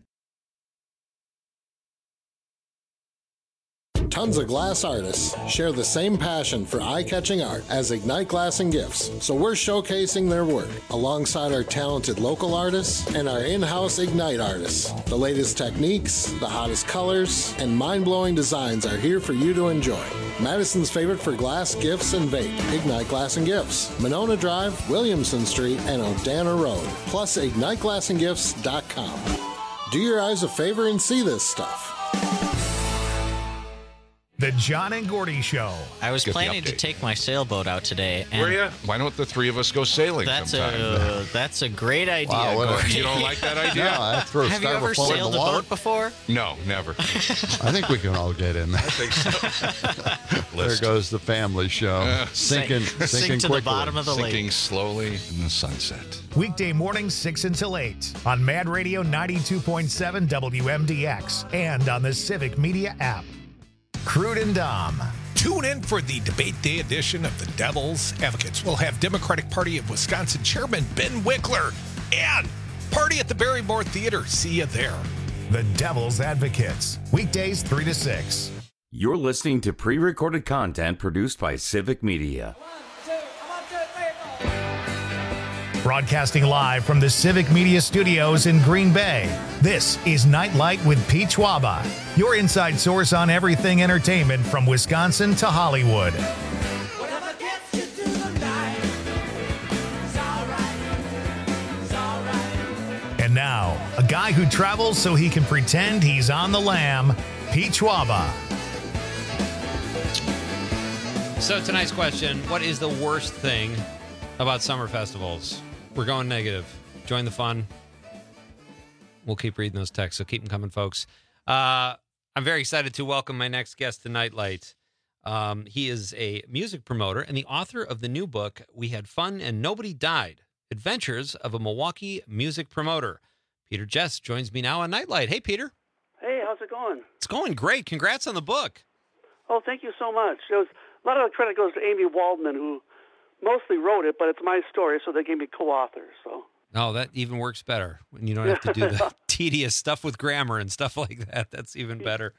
Tons of glass artists share the same passion for eye-catching art as Ignite Glass and Gifts, so we're showcasing their work alongside our talented local artists and our in-house Ignite artists. The latest techniques, the hottest colors, and mind-blowing designs are here for you to enjoy. Madison's favorite for glass, gifts, and vape, Ignite Glass and Gifts. Monona Drive, Williamson Street, and Odana Road, plus ignite glass and gifts dot com. Do your eyes a favor and see this stuff. The John and Gordy Show. I was Get the planning to update. take my sailboat out today. And Were you? Why don't the three of us go sailing That's sometime? a that's a great idea. Wow, what a- Gordy. You don't like that idea? No, I throw Have you ever styrofoam in the sailed a water. boat before? No, never. I think we can all get in there. I think so. There goes the family show. Uh, sinking, Sink- sinking sink to the quickly. bottom of the lake. Sinking slowly in the sunset. Weekday mornings six until eight on Mad Radio ninety-two point seven W M D X and on the Civic Media app. Crude and Dom. Tune in for the debate day edition of the Devil's Advocates. We'll have Democratic Party of Wisconsin Chairman Ben Wickler and party at the Barrymore Theater. See you there. The Devil's Advocates. Weekdays three to six. You're listening to pre-recorded content produced by Civic Media. Broadcasting live from the Civic Media Studios in Green Bay, this is Nightlight with Pete Schwaba, your inside source on everything entertainment from Wisconsin to Hollywood. And now, a guy who travels so he can pretend he's on the lam, Pete Schwaba. So tonight's question, what is the worst thing about summer festivals? We're going negative. Join the fun. We'll keep reading those texts, so keep them coming, folks. Uh, I'm very excited to welcome my next guest to Nightlight. Um, he is a music promoter and the author of the new book, We Had Fun and Nobody Died, Adventures of a Milwaukee Music Promoter. Peter Jess joins me now on Nightlight. Hey, Peter. Hey, how's it going? It's going great. Congrats on the book. Oh, thank you so much. It was, a lot of the credit goes to Amy Waldman, who mostly wrote it, but it's my story, so they gave me co-authors. So. Oh, that even works better when you don't have to do the tedious stuff with grammar and stuff like that. That's even better.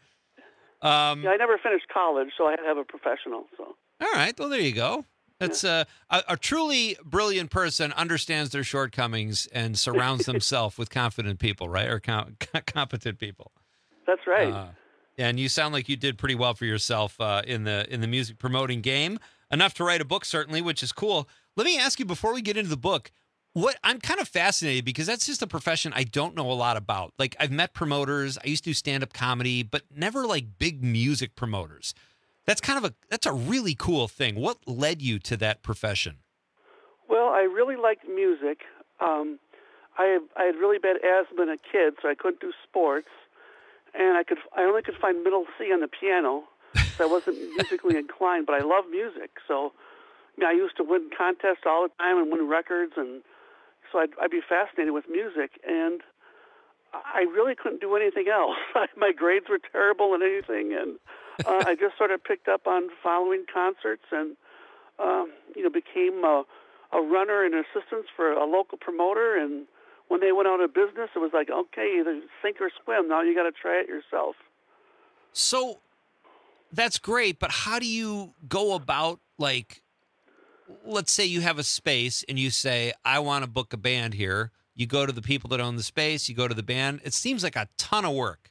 Um, yeah, I never finished college, so I had to have a professional. So. All right, well, there you go. That's uh, a, a truly brilliant person understands their shortcomings and surrounds themselves with confident people, right? Or com- competent people. That's right. Uh, and you sound like you did pretty well for yourself uh, in the in the music promoting game. Enough to write a book, certainly, which is cool. Let me ask you before we get into the book, what I'm kind of fascinated because that's just a profession I don't know a lot about. Like I've met promoters, I used to do stand-up comedy, but never like big music promoters. That's kind of a that's a really cool thing. What led you to that profession? Well, I really liked music. Um, I I had really bad asthma as a kid, so I couldn't do sports, and I could I only could find middle C on the piano. So I wasn't musically inclined, but I love music. So, you know, I used to win contests all the time and win records, and so I'd, I'd be fascinated with music. And I really couldn't do anything else. My grades were terrible in anything, and uh, I just sort of picked up on following concerts, and um, you know, became a, a runner and assistant for a local promoter. And when they went out of business, it was like, okay, either sink or swim. Now you got to try it yourself. So. That's great, but how do you go about, like, let's say you have a space and you say, I want to book a band here. You go to the people that own the space, you go to the band. It seems like a ton of work.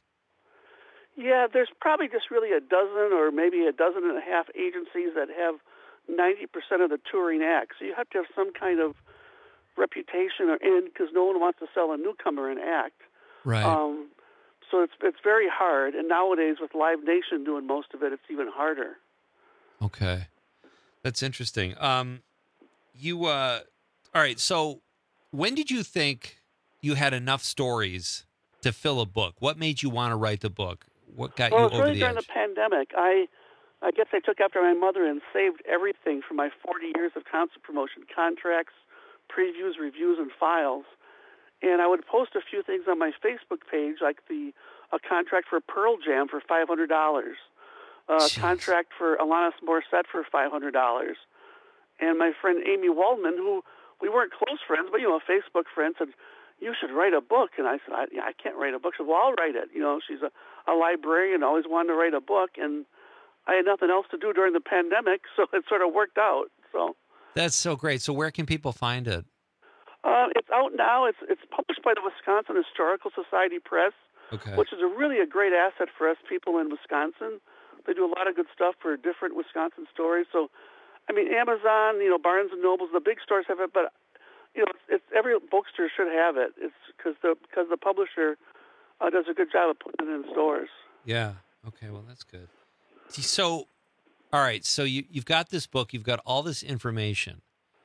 Yeah, there's probably just really a dozen or maybe a dozen and a half agencies that have ninety percent of the touring acts. So you have to have some kind of reputation or in because no one wants to sell a newcomer an act. Right. Um, So it's it's very hard, and nowadays with Live Nation doing most of it, it's even harder. Okay, that's interesting. Um, you, uh, all right. So, when did you think you had enough stories to fill a book? What made you want to write the book? What got well, you it's over really the during edge? the pandemic. I, I guess I took after my mother and saved everything from my forty years of concert promotion: contracts, previews, reviews, and files. And I would post a few things on my Facebook page, like the a contract for Pearl Jam for five hundred dollars, a contract for Alanis Morissette for five hundred dollars. And my friend Amy Waldman, who we weren't close friends, but, you know, a Facebook friend, said, you should write a book. And I said, I, yeah, I can't write a book. She said, well, I'll write it. You know, she's a, a librarian, always wanted to write a book. And I had nothing else to do during the pandemic, so it sort of worked out. So That's so great. So where can people find it? Uh, it's out now. It's it's published by the Wisconsin Historical Society Press, okay. which is a really a great asset for us people in Wisconsin. They do a lot of good stuff for different Wisconsin stories. So, I mean, Amazon, you know, Barnes and Nobles, the big stores have it, but you know, it's, it's every bookstore should have it. It's because the because the publisher uh, does a good job of putting it in stores. Yeah. Okay. Well, that's good. So, all right. So you you've got this book. You've got all this information.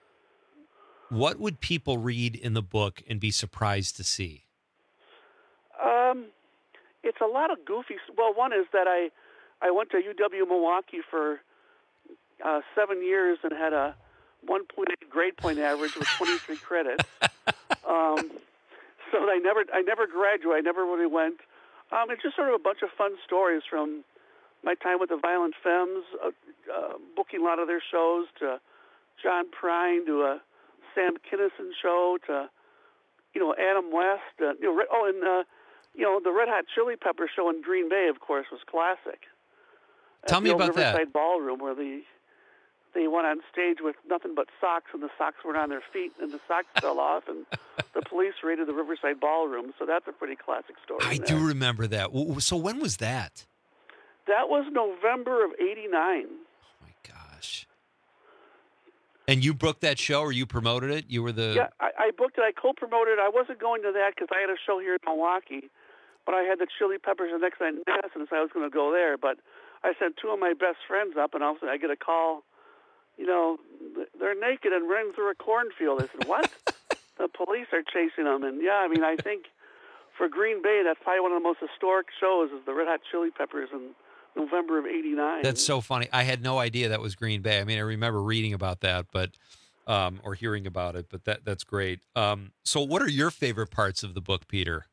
What would people read in the book and be surprised to see? Um, it's a lot of goofy. Well, one is that I, I went to U W Milwaukee for uh, seven years and had a one point eight grade point average with twenty-three credits. Um, so I never, I never graduated. I never really went. Um, it's just sort of a bunch of fun stories from my time with the Violent Femmes, uh, uh, booking a lot of their shows, to John Prine, to a Sam Kinison show, to, you know, Adam West. Uh, you know, oh, and, uh, you know, the Red Hot Chili Pepper show in Green Bay, of course, was classic. Tell at me the old about that. Riverside Ballroom, where the they went on stage with nothing but socks, and the socks weren't on their feet, and the socks fell off, and the police raided the Riverside Ballroom. So that's a pretty classic story. I do remember that. W- So when was that? That was November of eighty-nine. And you booked that show, or you promoted it? You were the Yeah, I, I booked it. I co-promoted. I wasn't going to that because I had a show here in Milwaukee, but I had the Chili Peppers the next night in Madison, so I was going to go there. But I sent two of my best friends up, and all of a sudden I get a call. You know, they're naked and running through a cornfield. I said, what? The police are chasing them. And, yeah, I mean, I think for Green Bay, that's probably one of the most historic shows is the Red Hot Chili Peppers in November of eighty-nine. That's so funny. I had no idea that was Green Bay. I mean, I remember reading about that, but um, or hearing about it, but that that's great. Um, so what are your favorite parts of the book, Peter?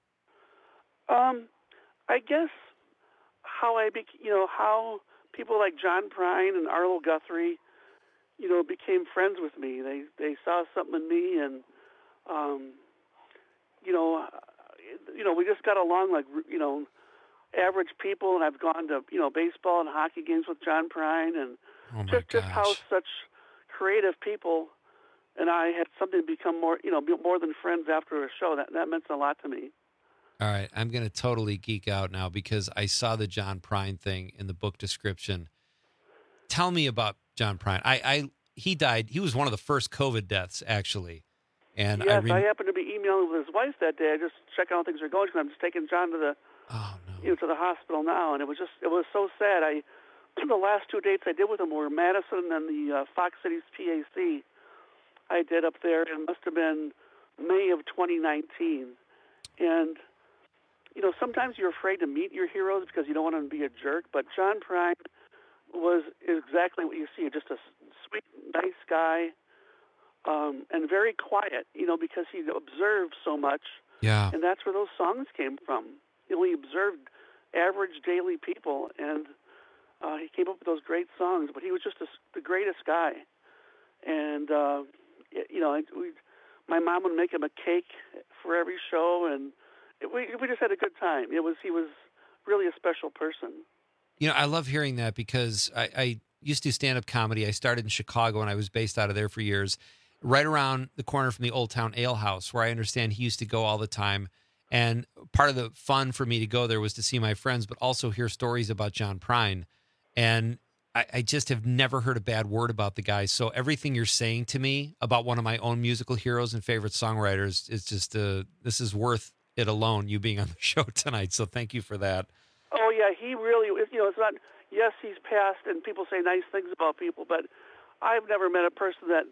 Um, I guess how I, bec- you know, how people like John Prine and Arlo Guthrie, you know, became friends with me. They they saw something in me, and um, you know, you know, we just got along like you know, average people. And I've gone to you know baseball and hockey games with John Prine, and Oh my just just how gosh. such creative people and I had something become more you know more than friends after a show. That that meant a lot to me. All right, I'm going to totally geek out now because I saw the John Prine thing in the book description. Tell me about John Prine. I, I he died. He was one of the first COVID deaths, actually. And yes, I, I, rem- happened to be emailing with his wife that day. I just checking how things are going because I'm just taking John to the oh, no. you know to the hospital now, and it was just it was so sad. I the last two dates I did with him were Madison and the uh, Fox Cities P A C. I did up there. It must have been May of twenty nineteen, and you know sometimes you're afraid to meet your heroes because you don't want them to be a jerk. But John Prine was exactly what you see, just a sweet, nice guy. Um, and very quiet, you know, because he observed so much. Yeah. And that's where those songs came from. You know, he observed average daily people, and uh, he came up with those great songs. But he was just a, the greatest guy. And, uh, you know, we, my mom would make him a cake for every show, and it, we we just had a good time. It was He was really a special person. You know, I love hearing that because I, I used to do stand-up comedy. I started in Chicago, and I was based out of there for years, right around the corner from the Old Town Ale House, where I understand he used to go all the time. And part of the fun for me to go there was to see my friends, but also hear stories about John Prine. And I, I just have never heard a bad word about the guy. So everything you're saying to me about one of my own musical heroes and favorite songwriters is just, uh, this is worth it alone, you being on the show tonight. So thank you for that. Oh, yeah, he really, you know, it's not, yes, he's passed, and people say nice things about people, but I've never met a person that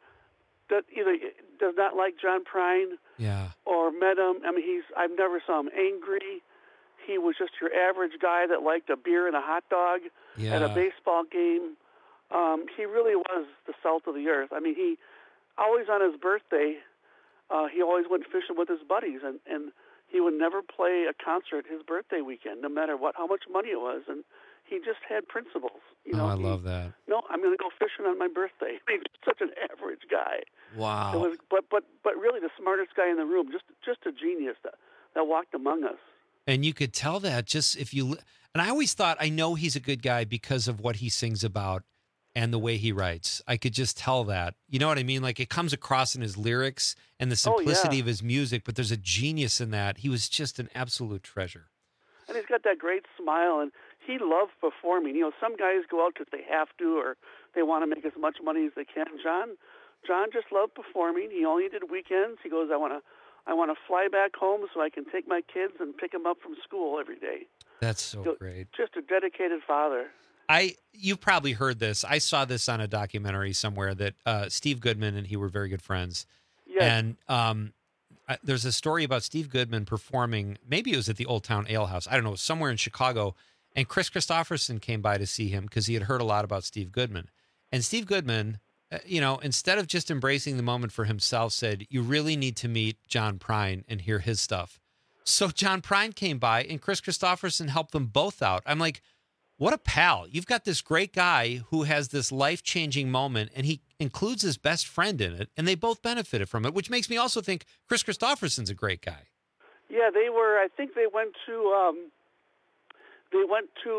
that either does not like John Prine Yeah. or met him. I mean, he's, I've never saw him angry. He was just your average guy that liked a beer and a hot dog at a Yeah. baseball game. Um, he really was the salt of the earth. I mean, he always on his birthday, uh, he always went fishing with his buddies, and, and he would never play a concert his birthday weekend, no matter what, how much money it was. And he just had principles. You know, oh, I he, love that. No, I'm going to go fishing on my birthday. He's such an average guy. Wow. It was, but but but really the smartest guy in the room, just just a genius that that walked among us. And you could tell that just if you, and I always thought, I know he's a good guy because of what he sings about and the way he writes. I could just tell that. You know what I mean? Like it comes across in his lyrics and the Oh, simplicity yeah. of his music, but there's a genius in that. He was just an absolute treasure. And he's got that great smile, and he loved performing. You know, some guys go out because they have to, or they want to make as much money as they can. John, John just loved performing. He only did weekends. He goes, I want to, I want to fly back home so I can take my kids and pick them up from school every day. That's so So, great. Just a dedicated father. I you've probably heard this. I saw this on a documentary somewhere that uh, Steve Goodman and he were very good friends. Yes. And um, I, there's a story about Steve Goodman performing. Maybe it was at the Old Town Ale House. I don't know, somewhere in Chicago. And Chris Christopherson came by to see him because he had heard a lot about Steve Goodman. And Steve Goodman, uh, you know, instead of just embracing the moment for himself, said, "You really need to meet John Prine and hear his stuff." So John Prine came by, and Chris Christopherson helped them both out. I'm like, what a pal. You've got this great guy who has this life-changing moment, and he includes his best friend in it, and they both benefited from it, which makes me also think Chris Christopherson's a great guy. Yeah, they were. I think they went to. Um, they went to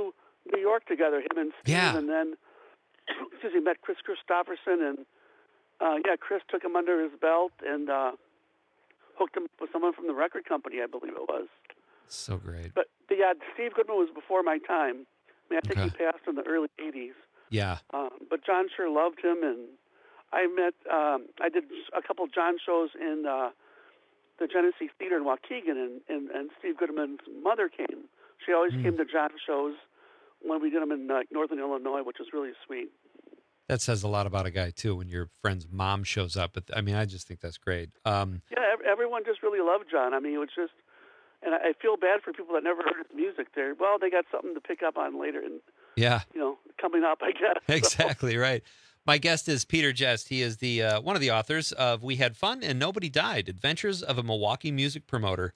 New York together, him and Steve, Yeah. and then excuse me, met Chris Christopherson, and uh, yeah, Chris took him under his belt and uh, hooked him up with someone from the record company, I believe it was. So great. But the, yeah, Steve Goodman was before my time. I mean, I think Okay. he passed in the early eighties. Yeah. Um, but John sure loved him, and I met, um, I did a couple John shows in uh, the Genesee Theater in Waukegan, and, and, and Steve Goodman's mother came. She always Mm. came to John shows when we did them in uh, Northern Illinois, which was really sweet. That says a lot about a guy, too, when your friend's mom shows up. But I mean, I just think that's great. Um, Yeah, ev- everyone just really loved John. I mean, it was just, and I I feel bad for people that never heard his music. There, well, they got something to pick up on later, and yeah. you know, coming up, I guess. So- Exactly right. My guest is Peter Jest. He is the uh, one of the authors of "We Had Fun and Nobody Died: Adventures of a Milwaukee Music Promoter."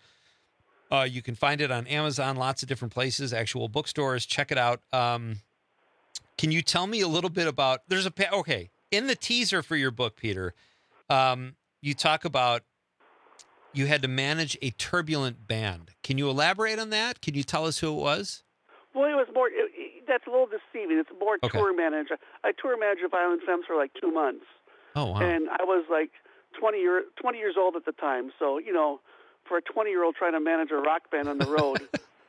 Uh, you can find it on Amazon, lots of different places, actual bookstores. Check it out. Um, can you tell me a little bit about? There's a pa- okay in the teaser for your book, Peter. Um, you talk about you had to manage a turbulent band. Can you elaborate on that? Can you tell us who it was? Well, it was more. It, it, that's a little deceiving. It's more Okay. tour manager. I tour managed Violent Femmes for like two months, Oh wow. and I was like twenty year twenty years old at the time. So you know, for a twenty year old trying to manage a rock band on the road.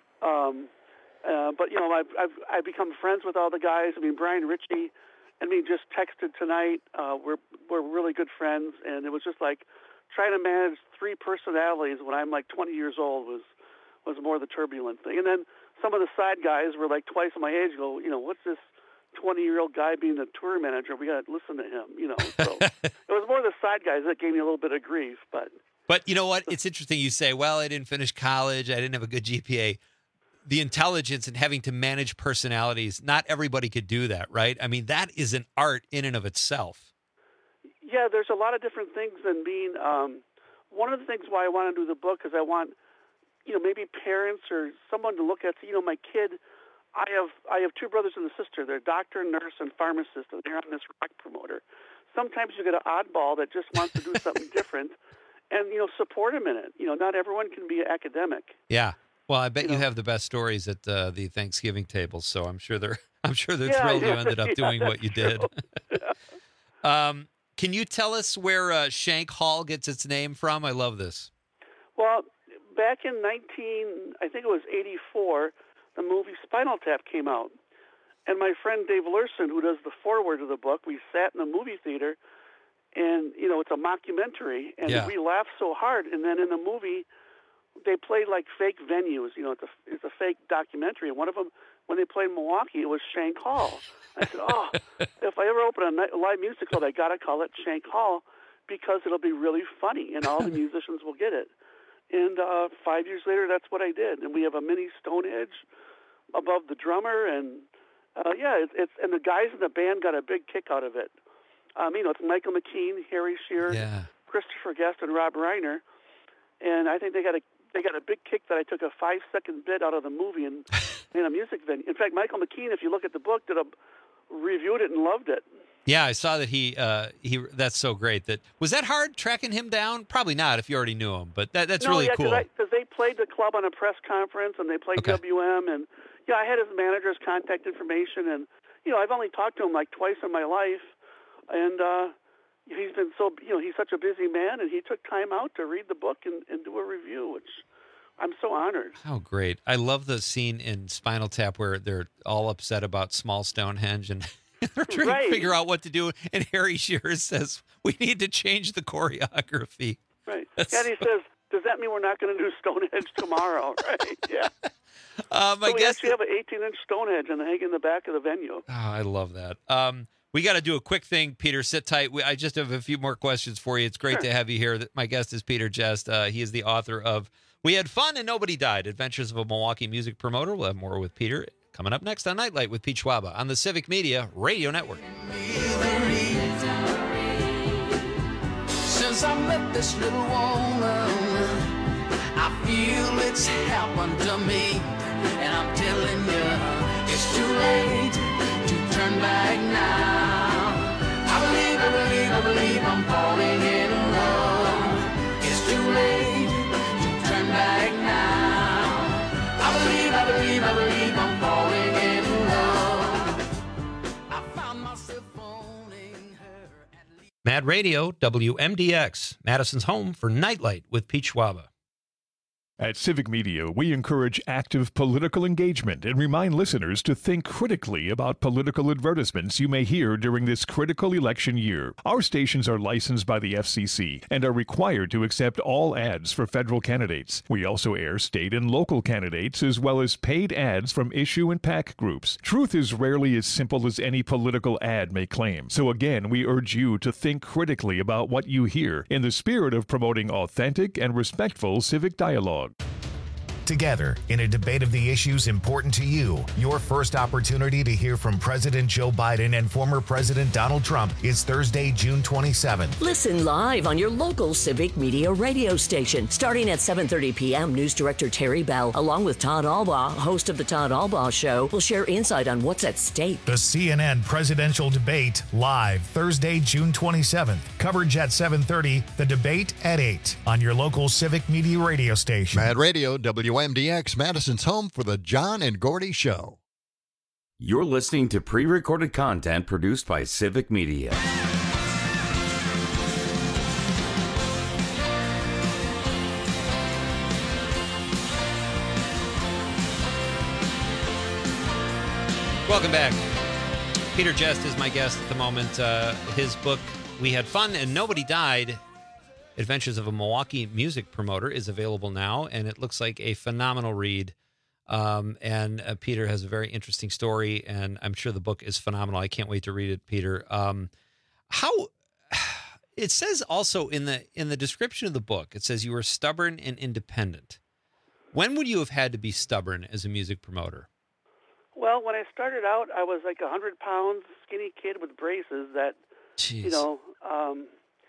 um, uh, but you know, I've, I've I've become friends with all the guys. I mean, Brian Ritchie and me just texted tonight. Uh, we're we're really good friends, and it was just like trying to manage three personalities when I'm like twenty years old was was more the turbulent thing. And then some of the side guys were like twice my age. Go, you know, what's this twenty-year-old guy being the tour manager? We got to listen to him, you know. So it was more the side guys that gave me a little bit of grief. But But you know what? It's interesting you say, well, I didn't finish college. I didn't have a good G P A. The intelligence and having to manage personalities, not everybody could do that, right? I mean, that is an art in and of itself. yeah, there's a lot of different things than being. Um, one of the things why I want to do the book is I want, you know, maybe parents or someone to look at. You know, my kid. I have I have two brothers and a sister. They're doctor, nurse, and pharmacist, and they're on this rock promoter. Sometimes you get an oddball that just wants to do something different, and you know, support them in it. You know, not everyone can be academic. Yeah. Well, I bet you, you have the best stories at uh, the Thanksgiving tables, so I'm sure they're I'm sure they're Yeah, thrilled yeah, you ended up yeah, doing what that's you did. true. um, can you tell us where uh, Shank Hall gets its name from? I love this. Well, back in nineteen, I think it was eighty-four, the movie Spinal Tap came out. And my friend Dave Lurson, who does the foreword to the book, we sat in the movie theater, and, you know, it's a mockumentary, and Yeah. we laughed so hard. And then in the movie, they played like fake venues. You know, it's a, it's a fake documentary. And one of them, when they played Milwaukee, it was Shank Hall. I said, oh, if I ever open a night, live music club, I got to call it Shank Hall because it'll be really funny, and all the musicians will get it. And uh, five years later, that's what I did. And we have a mini Stonehenge above the drummer, and uh, yeah, it's, it's and the guys in the band got a big kick out of it. Um, you know, it's Michael McKean, Harry Shearer, Yeah. Christopher Guest, and Rob Reiner, and I think they got a they got a big kick that I took a five second bit out of the movie and made a music venue. In fact, Michael McKean, if you look at the book, did a reviewed it and loved it. Yeah, I saw that he uh, he. That's so great. That was that hard tracking him down? Probably not if you already knew him, but that, that's no, really yeah, cool. because they played the club on a press conference and they played Okay. W M, and yeah, I had his manager's contact information, and you know, I've only talked to him like twice in my life, and uh, he's been so you know he's such a busy man, and he took time out to read the book and, and do a review, which I'm so honored. How great! I love the scene in Spinal Tap where they're all upset about small Stonehenge and they're trying Right. to figure out what to do. And Harry Shearer says, "We need to change the choreography." Right. That's and he so- says, does that mean we're not going to do Stonehenge tomorrow? Right. Yeah. Um, I so we guess. actually have an eighteen inch Stonehenge and hang in the back of the venue. Oh, I love that. Um, we got to do a quick thing, Peter. Sit tight. We, I just have a few more questions for you. It's great Sure. to have you here. My guest is Peter Jest. Uh, he is the author of "We Had Fun and Nobody Died: Adventures of a Milwaukee Music Promoter." We'll have more with Peter coming up next on Nightlight with Pete Schwaba on the Civic Media Radio Network. Since I met this little woman, I feel it's happened to me. And I'm telling you, it's too late to turn back now. I believe, I believe, I believe I'm falling in love. It's too late to turn back now. I believe, I believe, I believe I'm falling in love. Mad Radio, W M D X, Madison's home for Nightlight with Pete Schwaba. At Civic Media, we encourage active political engagement and remind listeners to think critically about political advertisements you may hear during this critical election year. Our stations are licensed by the F C C and are required to accept all ads for federal candidates. We also air state and local candidates as well as paid ads from issue and PAC groups. Truth is rarely as simple as any political ad may claim. So again, we urge you to think critically about what you hear in the spirit of promoting authentic and respectful civic dialogue. Together, in a debate of the issues important to you, your first opportunity to hear from President Joe Biden and former President Donald Trump is Thursday, June twenty-seventh. Listen live on your local Civic Media radio station. Starting at seven thirty p.m., News Director Terry Bell, along with Todd Albaugh, host of The Todd Albaugh Show, will share insight on what's at stake. The C N N presidential debate, live Thursday, June twenty-seventh. Coverage at seven thirty, the debate at eight on your local Civic Media radio station. Mad Radio, W M D X, Madison's home for the John and Gordy Show. You're listening to pre-recorded content produced by Civic Media. Welcome back. Peter Jest is my guest at the moment. Uh, his book, We Had Fun and Nobody Died, Adventures of a Milwaukee Music Promoter, is available now, and it looks like a phenomenal read. Um, and uh, Peter has a very interesting story, and I'm sure the book is phenomenal. I can't wait to read it, Peter. Um, how it says also in the in the description of the book, it says you were stubborn and independent. When would you have had to be stubborn as a music promoter? Well, when I started out, I was like a hundred pounds, skinny kid with braces. That Jeez. you know. Um,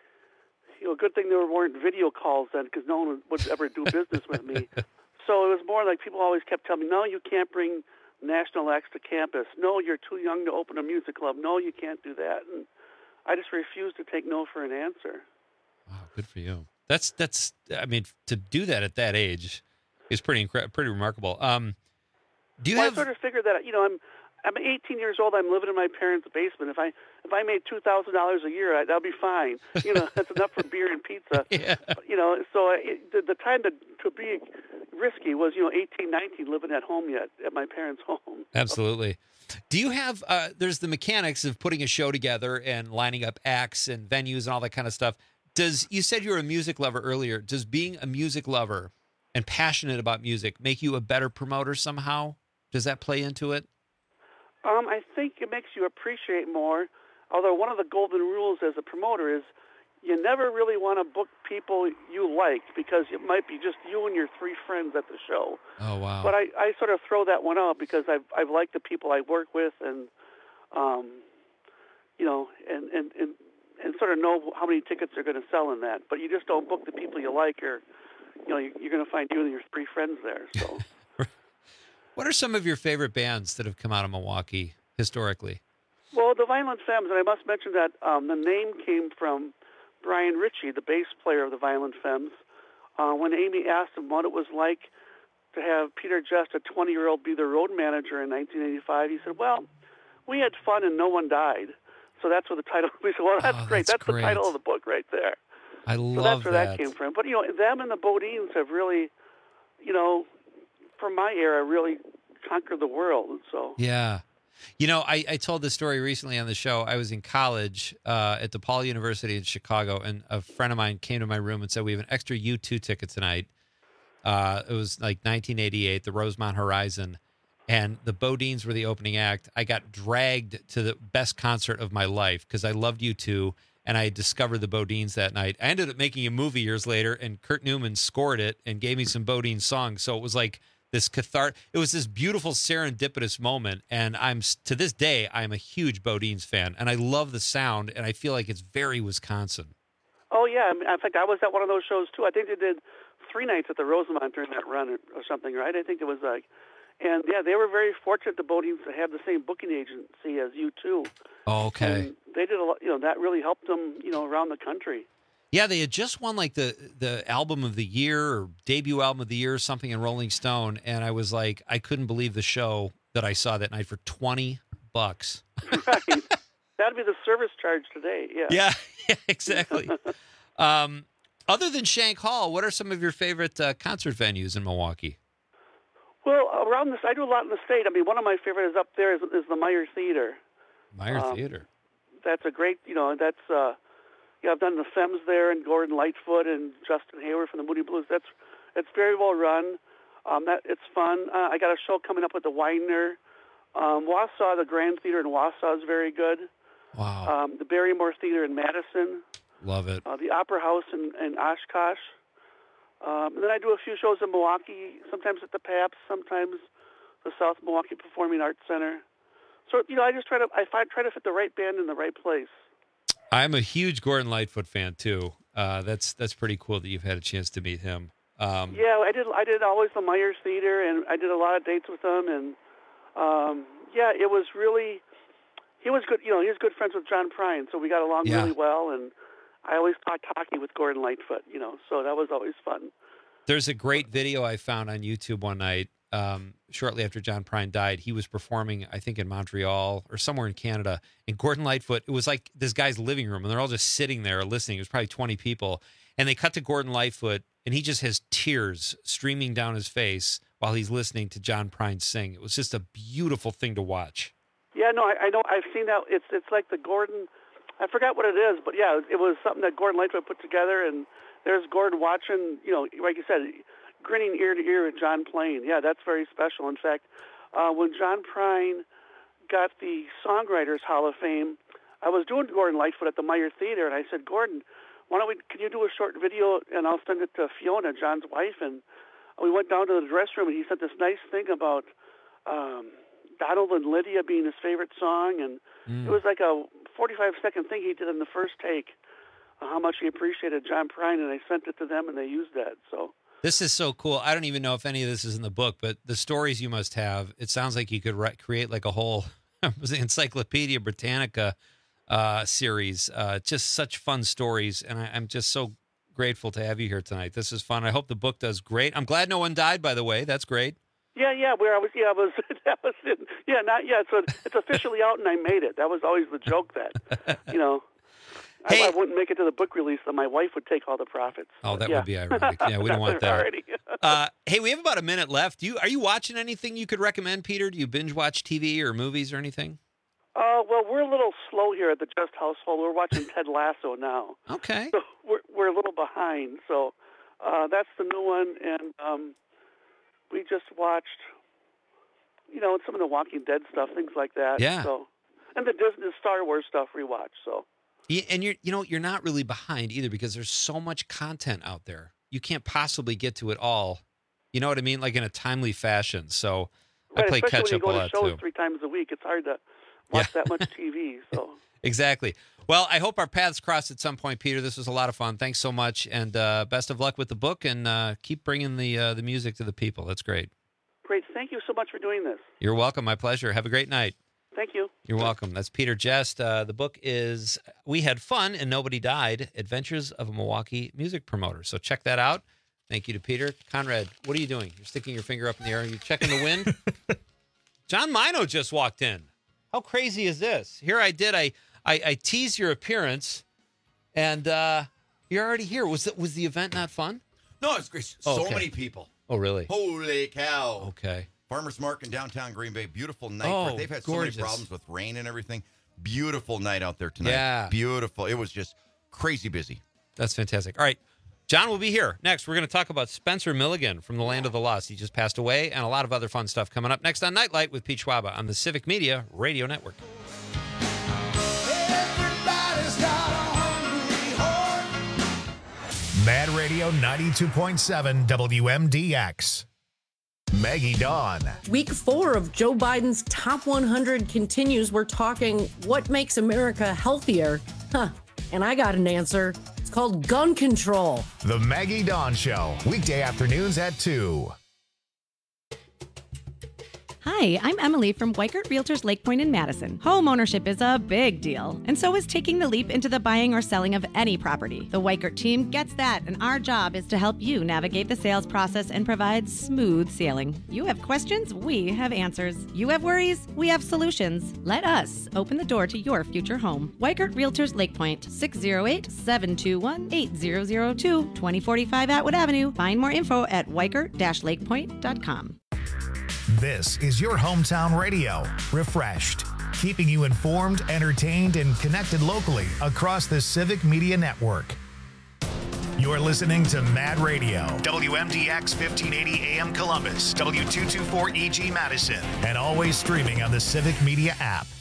You know, good thing there weren't video calls then, because no one would ever do business with me. So it was more like people always kept telling me, no, you can't bring national acts to campus. No, you're too young to open a music club. No, you can't do that. And I just refused to take no for an answer. Wow, good for you. That's, that's. I mean, to do that at that age is pretty incre- pretty remarkable. Um, do you well, have... I sort of figured that, you know, I'm I'm eighteen years old. I'm living in my parents' basement. If I if I made two thousand dollars a year, I, that'll be fine. You know, that's enough for beer and pizza. Yeah. You know, so it, the, the time to to be risky was, you know, eighteen, nineteen, living at home yet at my parents' home. Absolutely. Do you have? Uh, there's the mechanics of putting a show together and lining up acts and venues and all that kind of stuff. Does you said you were a music lover earlier? Does being a music lover and passionate about music make you a better promoter somehow? Does that play into it? Um, I think it makes you appreciate more, although one of the golden rules as a promoter is you never really want to book people you like, because it might be just you and your three friends at the show. Oh, wow. But I, I sort of throw that one out because I've, I've liked the people I work with and, um, you know, and, and, and, and sort of know how many tickets they're going to sell in that. But you just don't book the people you like, or, you know, you're going to find you and your three friends there, so... What are some of your favorite bands that have come out of Milwaukee historically? Well, the Violent Femmes, and I must mention that um, the name came from Brian Ritchie, the bass player of the Violent Femmes. Uh, when Amy asked him what it was like to have Peter Just, a twenty-year-old, be the road manager in nineteen eighty-five, he said, well, we had fun and no one died. So that's what the title, we said, well, that's oh, great. That's, that's great. the title of the book right there. I so love that's where that. that came from. But, you know, them and the Bodines have really, you know, from my era, really conquered the world. So yeah, you know, I, I told this story recently on the show. I was in college uh, at DePaul University in Chicago, and a friend of mine came to my room and said, "We have an extra U two ticket tonight." Uh, it was like nineteen eighty-eight, the Rosemont Horizon, and the Bodines were the opening act. I got dragged to the best concert of my life because I loved U two, and I discovered the Bodines that night. I ended up making a movie years later, and Kurt Newman scored it and gave me some Bodine songs. So it was like this cathart. It was this beautiful serendipitous moment, and I'm to this day I'm a huge Bodines fan, and I love the sound, and I feel like it's very Wisconsin. Oh yeah, I mean, in fact, I was at one of those shows too. I think they did three nights at the Rosemont during that run or, or something, right? I think it was like, and yeah, they were very fortunate, the Bodines, to have the same booking agency as U two. Oh, okay. And they did a lot, you know, that really helped them, you know, around the country. Yeah, they had just won like the the album of the year or debut album of the year or something in Rolling Stone, and I was like, I couldn't believe the show that I saw that night for twenty bucks. Right. that'd be the service charge today. Yeah. Yeah, yeah exactly. um, other than Shank Hall, what are some of your favorite uh, concert venues in Milwaukee? Well, around this, I do a lot in the state. I mean, one of my favorites up there is, is the Meyer Theater. Meyer Um, Theater. That's a great, you know, that's, uh, yeah, I've done the Femmes there and Gordon Lightfoot and Justin Hayward from the Moody Blues. That's, it's very well run. Um, that it's fun. Uh, I got a show coming up with the Widener. Um, Wausau, the Grand Theater in Wausau is very good. Wow. Um, the Barrymore Theater in Madison. Love it. Uh, the Opera House in, in Oshkosh. Um, and then I do a few shows in Milwaukee, sometimes at the Pabst, sometimes the South Milwaukee Performing Arts Center. So, you know, I just try to I find, try to fit the right band in the right place. I'm a huge Gordon Lightfoot fan, too. Uh, that's that's pretty cool that you've had a chance to meet him. Um, Yeah, I did. I did always the Myers Theater, and I did a lot of dates with him. And um, yeah, it was really. He was good. You know, he was good friends with John Prine, so we got along Yeah. really well. And I always talked hockey with Gordon Lightfoot. You know, so that was always fun. There's a great video I found on YouTube one night. Um, shortly after John Prine died, he was performing, I think, in Montreal or somewhere in Canada. And Gordon Lightfoot, it was like this guy's living room, and they're all just sitting there listening. It was probably twenty people. And they cut to Gordon Lightfoot, and he just has tears streaming down his face while he's listening to John Prine sing. It was just a beautiful thing to watch. Yeah, no, I, I know. I've seen that. It's it's like the Gordon. I forgot what it is, but yeah, it was something that Gordon Lightfoot put together, and there's Gordon watching. You know, like you said, grinning ear to ear with John playing. Yeah, that's very special. In fact, uh, when John Prine got the Songwriters Hall of Fame, I was doing Gordon Lightfoot at the Meyer Theater, and I said, Gordon, why don't we? Can you do a short video, and I'll send it to Fiona, John's wife, and we went down to the dressing room, and he said this nice thing about um, Donald and Lydia being his favorite song, and Mm. it was like a forty-five second thing he did in the first take, uh, how much he appreciated John Prine, and I sent it to them, and they used that. So This is so cool. I don't even know if any of this is in the book, but the stories you must have, it sounds like you could write, create like a whole Encyclopedia Britannica uh, series. Uh, just such fun stories, and I, I'm just so grateful to have you here tonight. This is fun. I hope the book does great. I'm glad no one died, by the way. That's great. yeah, yeah, where I was, yeah, I was, that was, in, yeah, not yet. So it's officially out, and I made it. That was always the joke that, you know. Hey. I, I wouldn't make it to the book release, and my wife would take all the profits. Oh, that yeah. would be ironic. Yeah, we don't want that. Already. uh, hey, we have about a minute left. Do you are you watching anything you could recommend, Peter? Do you binge watch T V or movies or anything? Uh, well, we're a little slow here at the Just household. We're watching Ted Lasso now. Okay. So we're we're a little behind. So uh, that's the new one, and um, we just watched, you know, some of the Walking Dead stuff, things like that. Yeah. So, and the Disney Star Wars stuff rewatch. So. Yeah, and you're you know you're not really behind either because there's so much content out there. You can't possibly get to it all. You know what I mean? Like in a timely fashion. So Right, I play especially catch when up you a go lot to shows too. three times a week. It's hard to watch that much T V. So. Exactly. Well, I hope our paths cross at some point, Peter. This was a lot of fun. Thanks so much, and uh, best of luck with the book. And uh, keep bringing the uh, the music to the people. That's great. Great. Thank you so much for doing this. You're welcome. My pleasure. Have a great night. Thank you. You're welcome. That's Peter Jest. Uh, the book is We Had Fun and Nobody Died, Adventures of a Milwaukee Music Promoter. So check that out. Thank you to Peter. Conrad, what are you doing? You're sticking your finger up in the air. Are you checking the wind? John Mino just walked in. How crazy is this? Here I did. I I, I teased your appearance, and uh, you're already here. Was the, was the event not fun? No, it's great. Oh, So okay. many people. Oh, really? Holy cow. Okay. Farmers Market in downtown Green Bay. Beautiful night. Oh, They've had gorgeous. so many problems with rain and everything. Beautiful night out there tonight. Yeah. Beautiful. It was just crazy busy. That's fantastic. All right. John will be here next. We're going to talk about Spencer Milligan from the Land of the Lost. He just passed away, and a lot of other fun stuff coming up next on Nightlight with Pete Schwaba on the Civic Media Radio Network. Mad Radio ninety-two point seven W M D X. Maggie Dawn. Week four of Joe Biden's top one hundred continues. We're talking what makes America healthier. Huh. And I got an answer. It's called gun control. The Maggie Dawn Show. Weekday afternoons at two. Hi, I'm Emily from Weikert Realtors Lake Point in Madison. Home ownership is a big deal, and so is taking the leap into the buying or selling of any property. The Weikert team gets that, and our job is to help you navigate the sales process and provide smooth sailing. You have questions, we have answers. You have worries, we have solutions. Let us open the door to your future home. Weikert Realtors Lake Point, six oh eight, seven two one, eight zero zero two, twenty forty-five Atwood Avenue. Find more info at weikert dash lake point dot com. This is your hometown radio, refreshed, keeping you informed, entertained, and connected locally across the Civic Media Network. You're listening to Mad Radio, W M D X fifteen eighty A M Columbus, W two twenty-four E G Madison, and always streaming on the Civic Media app.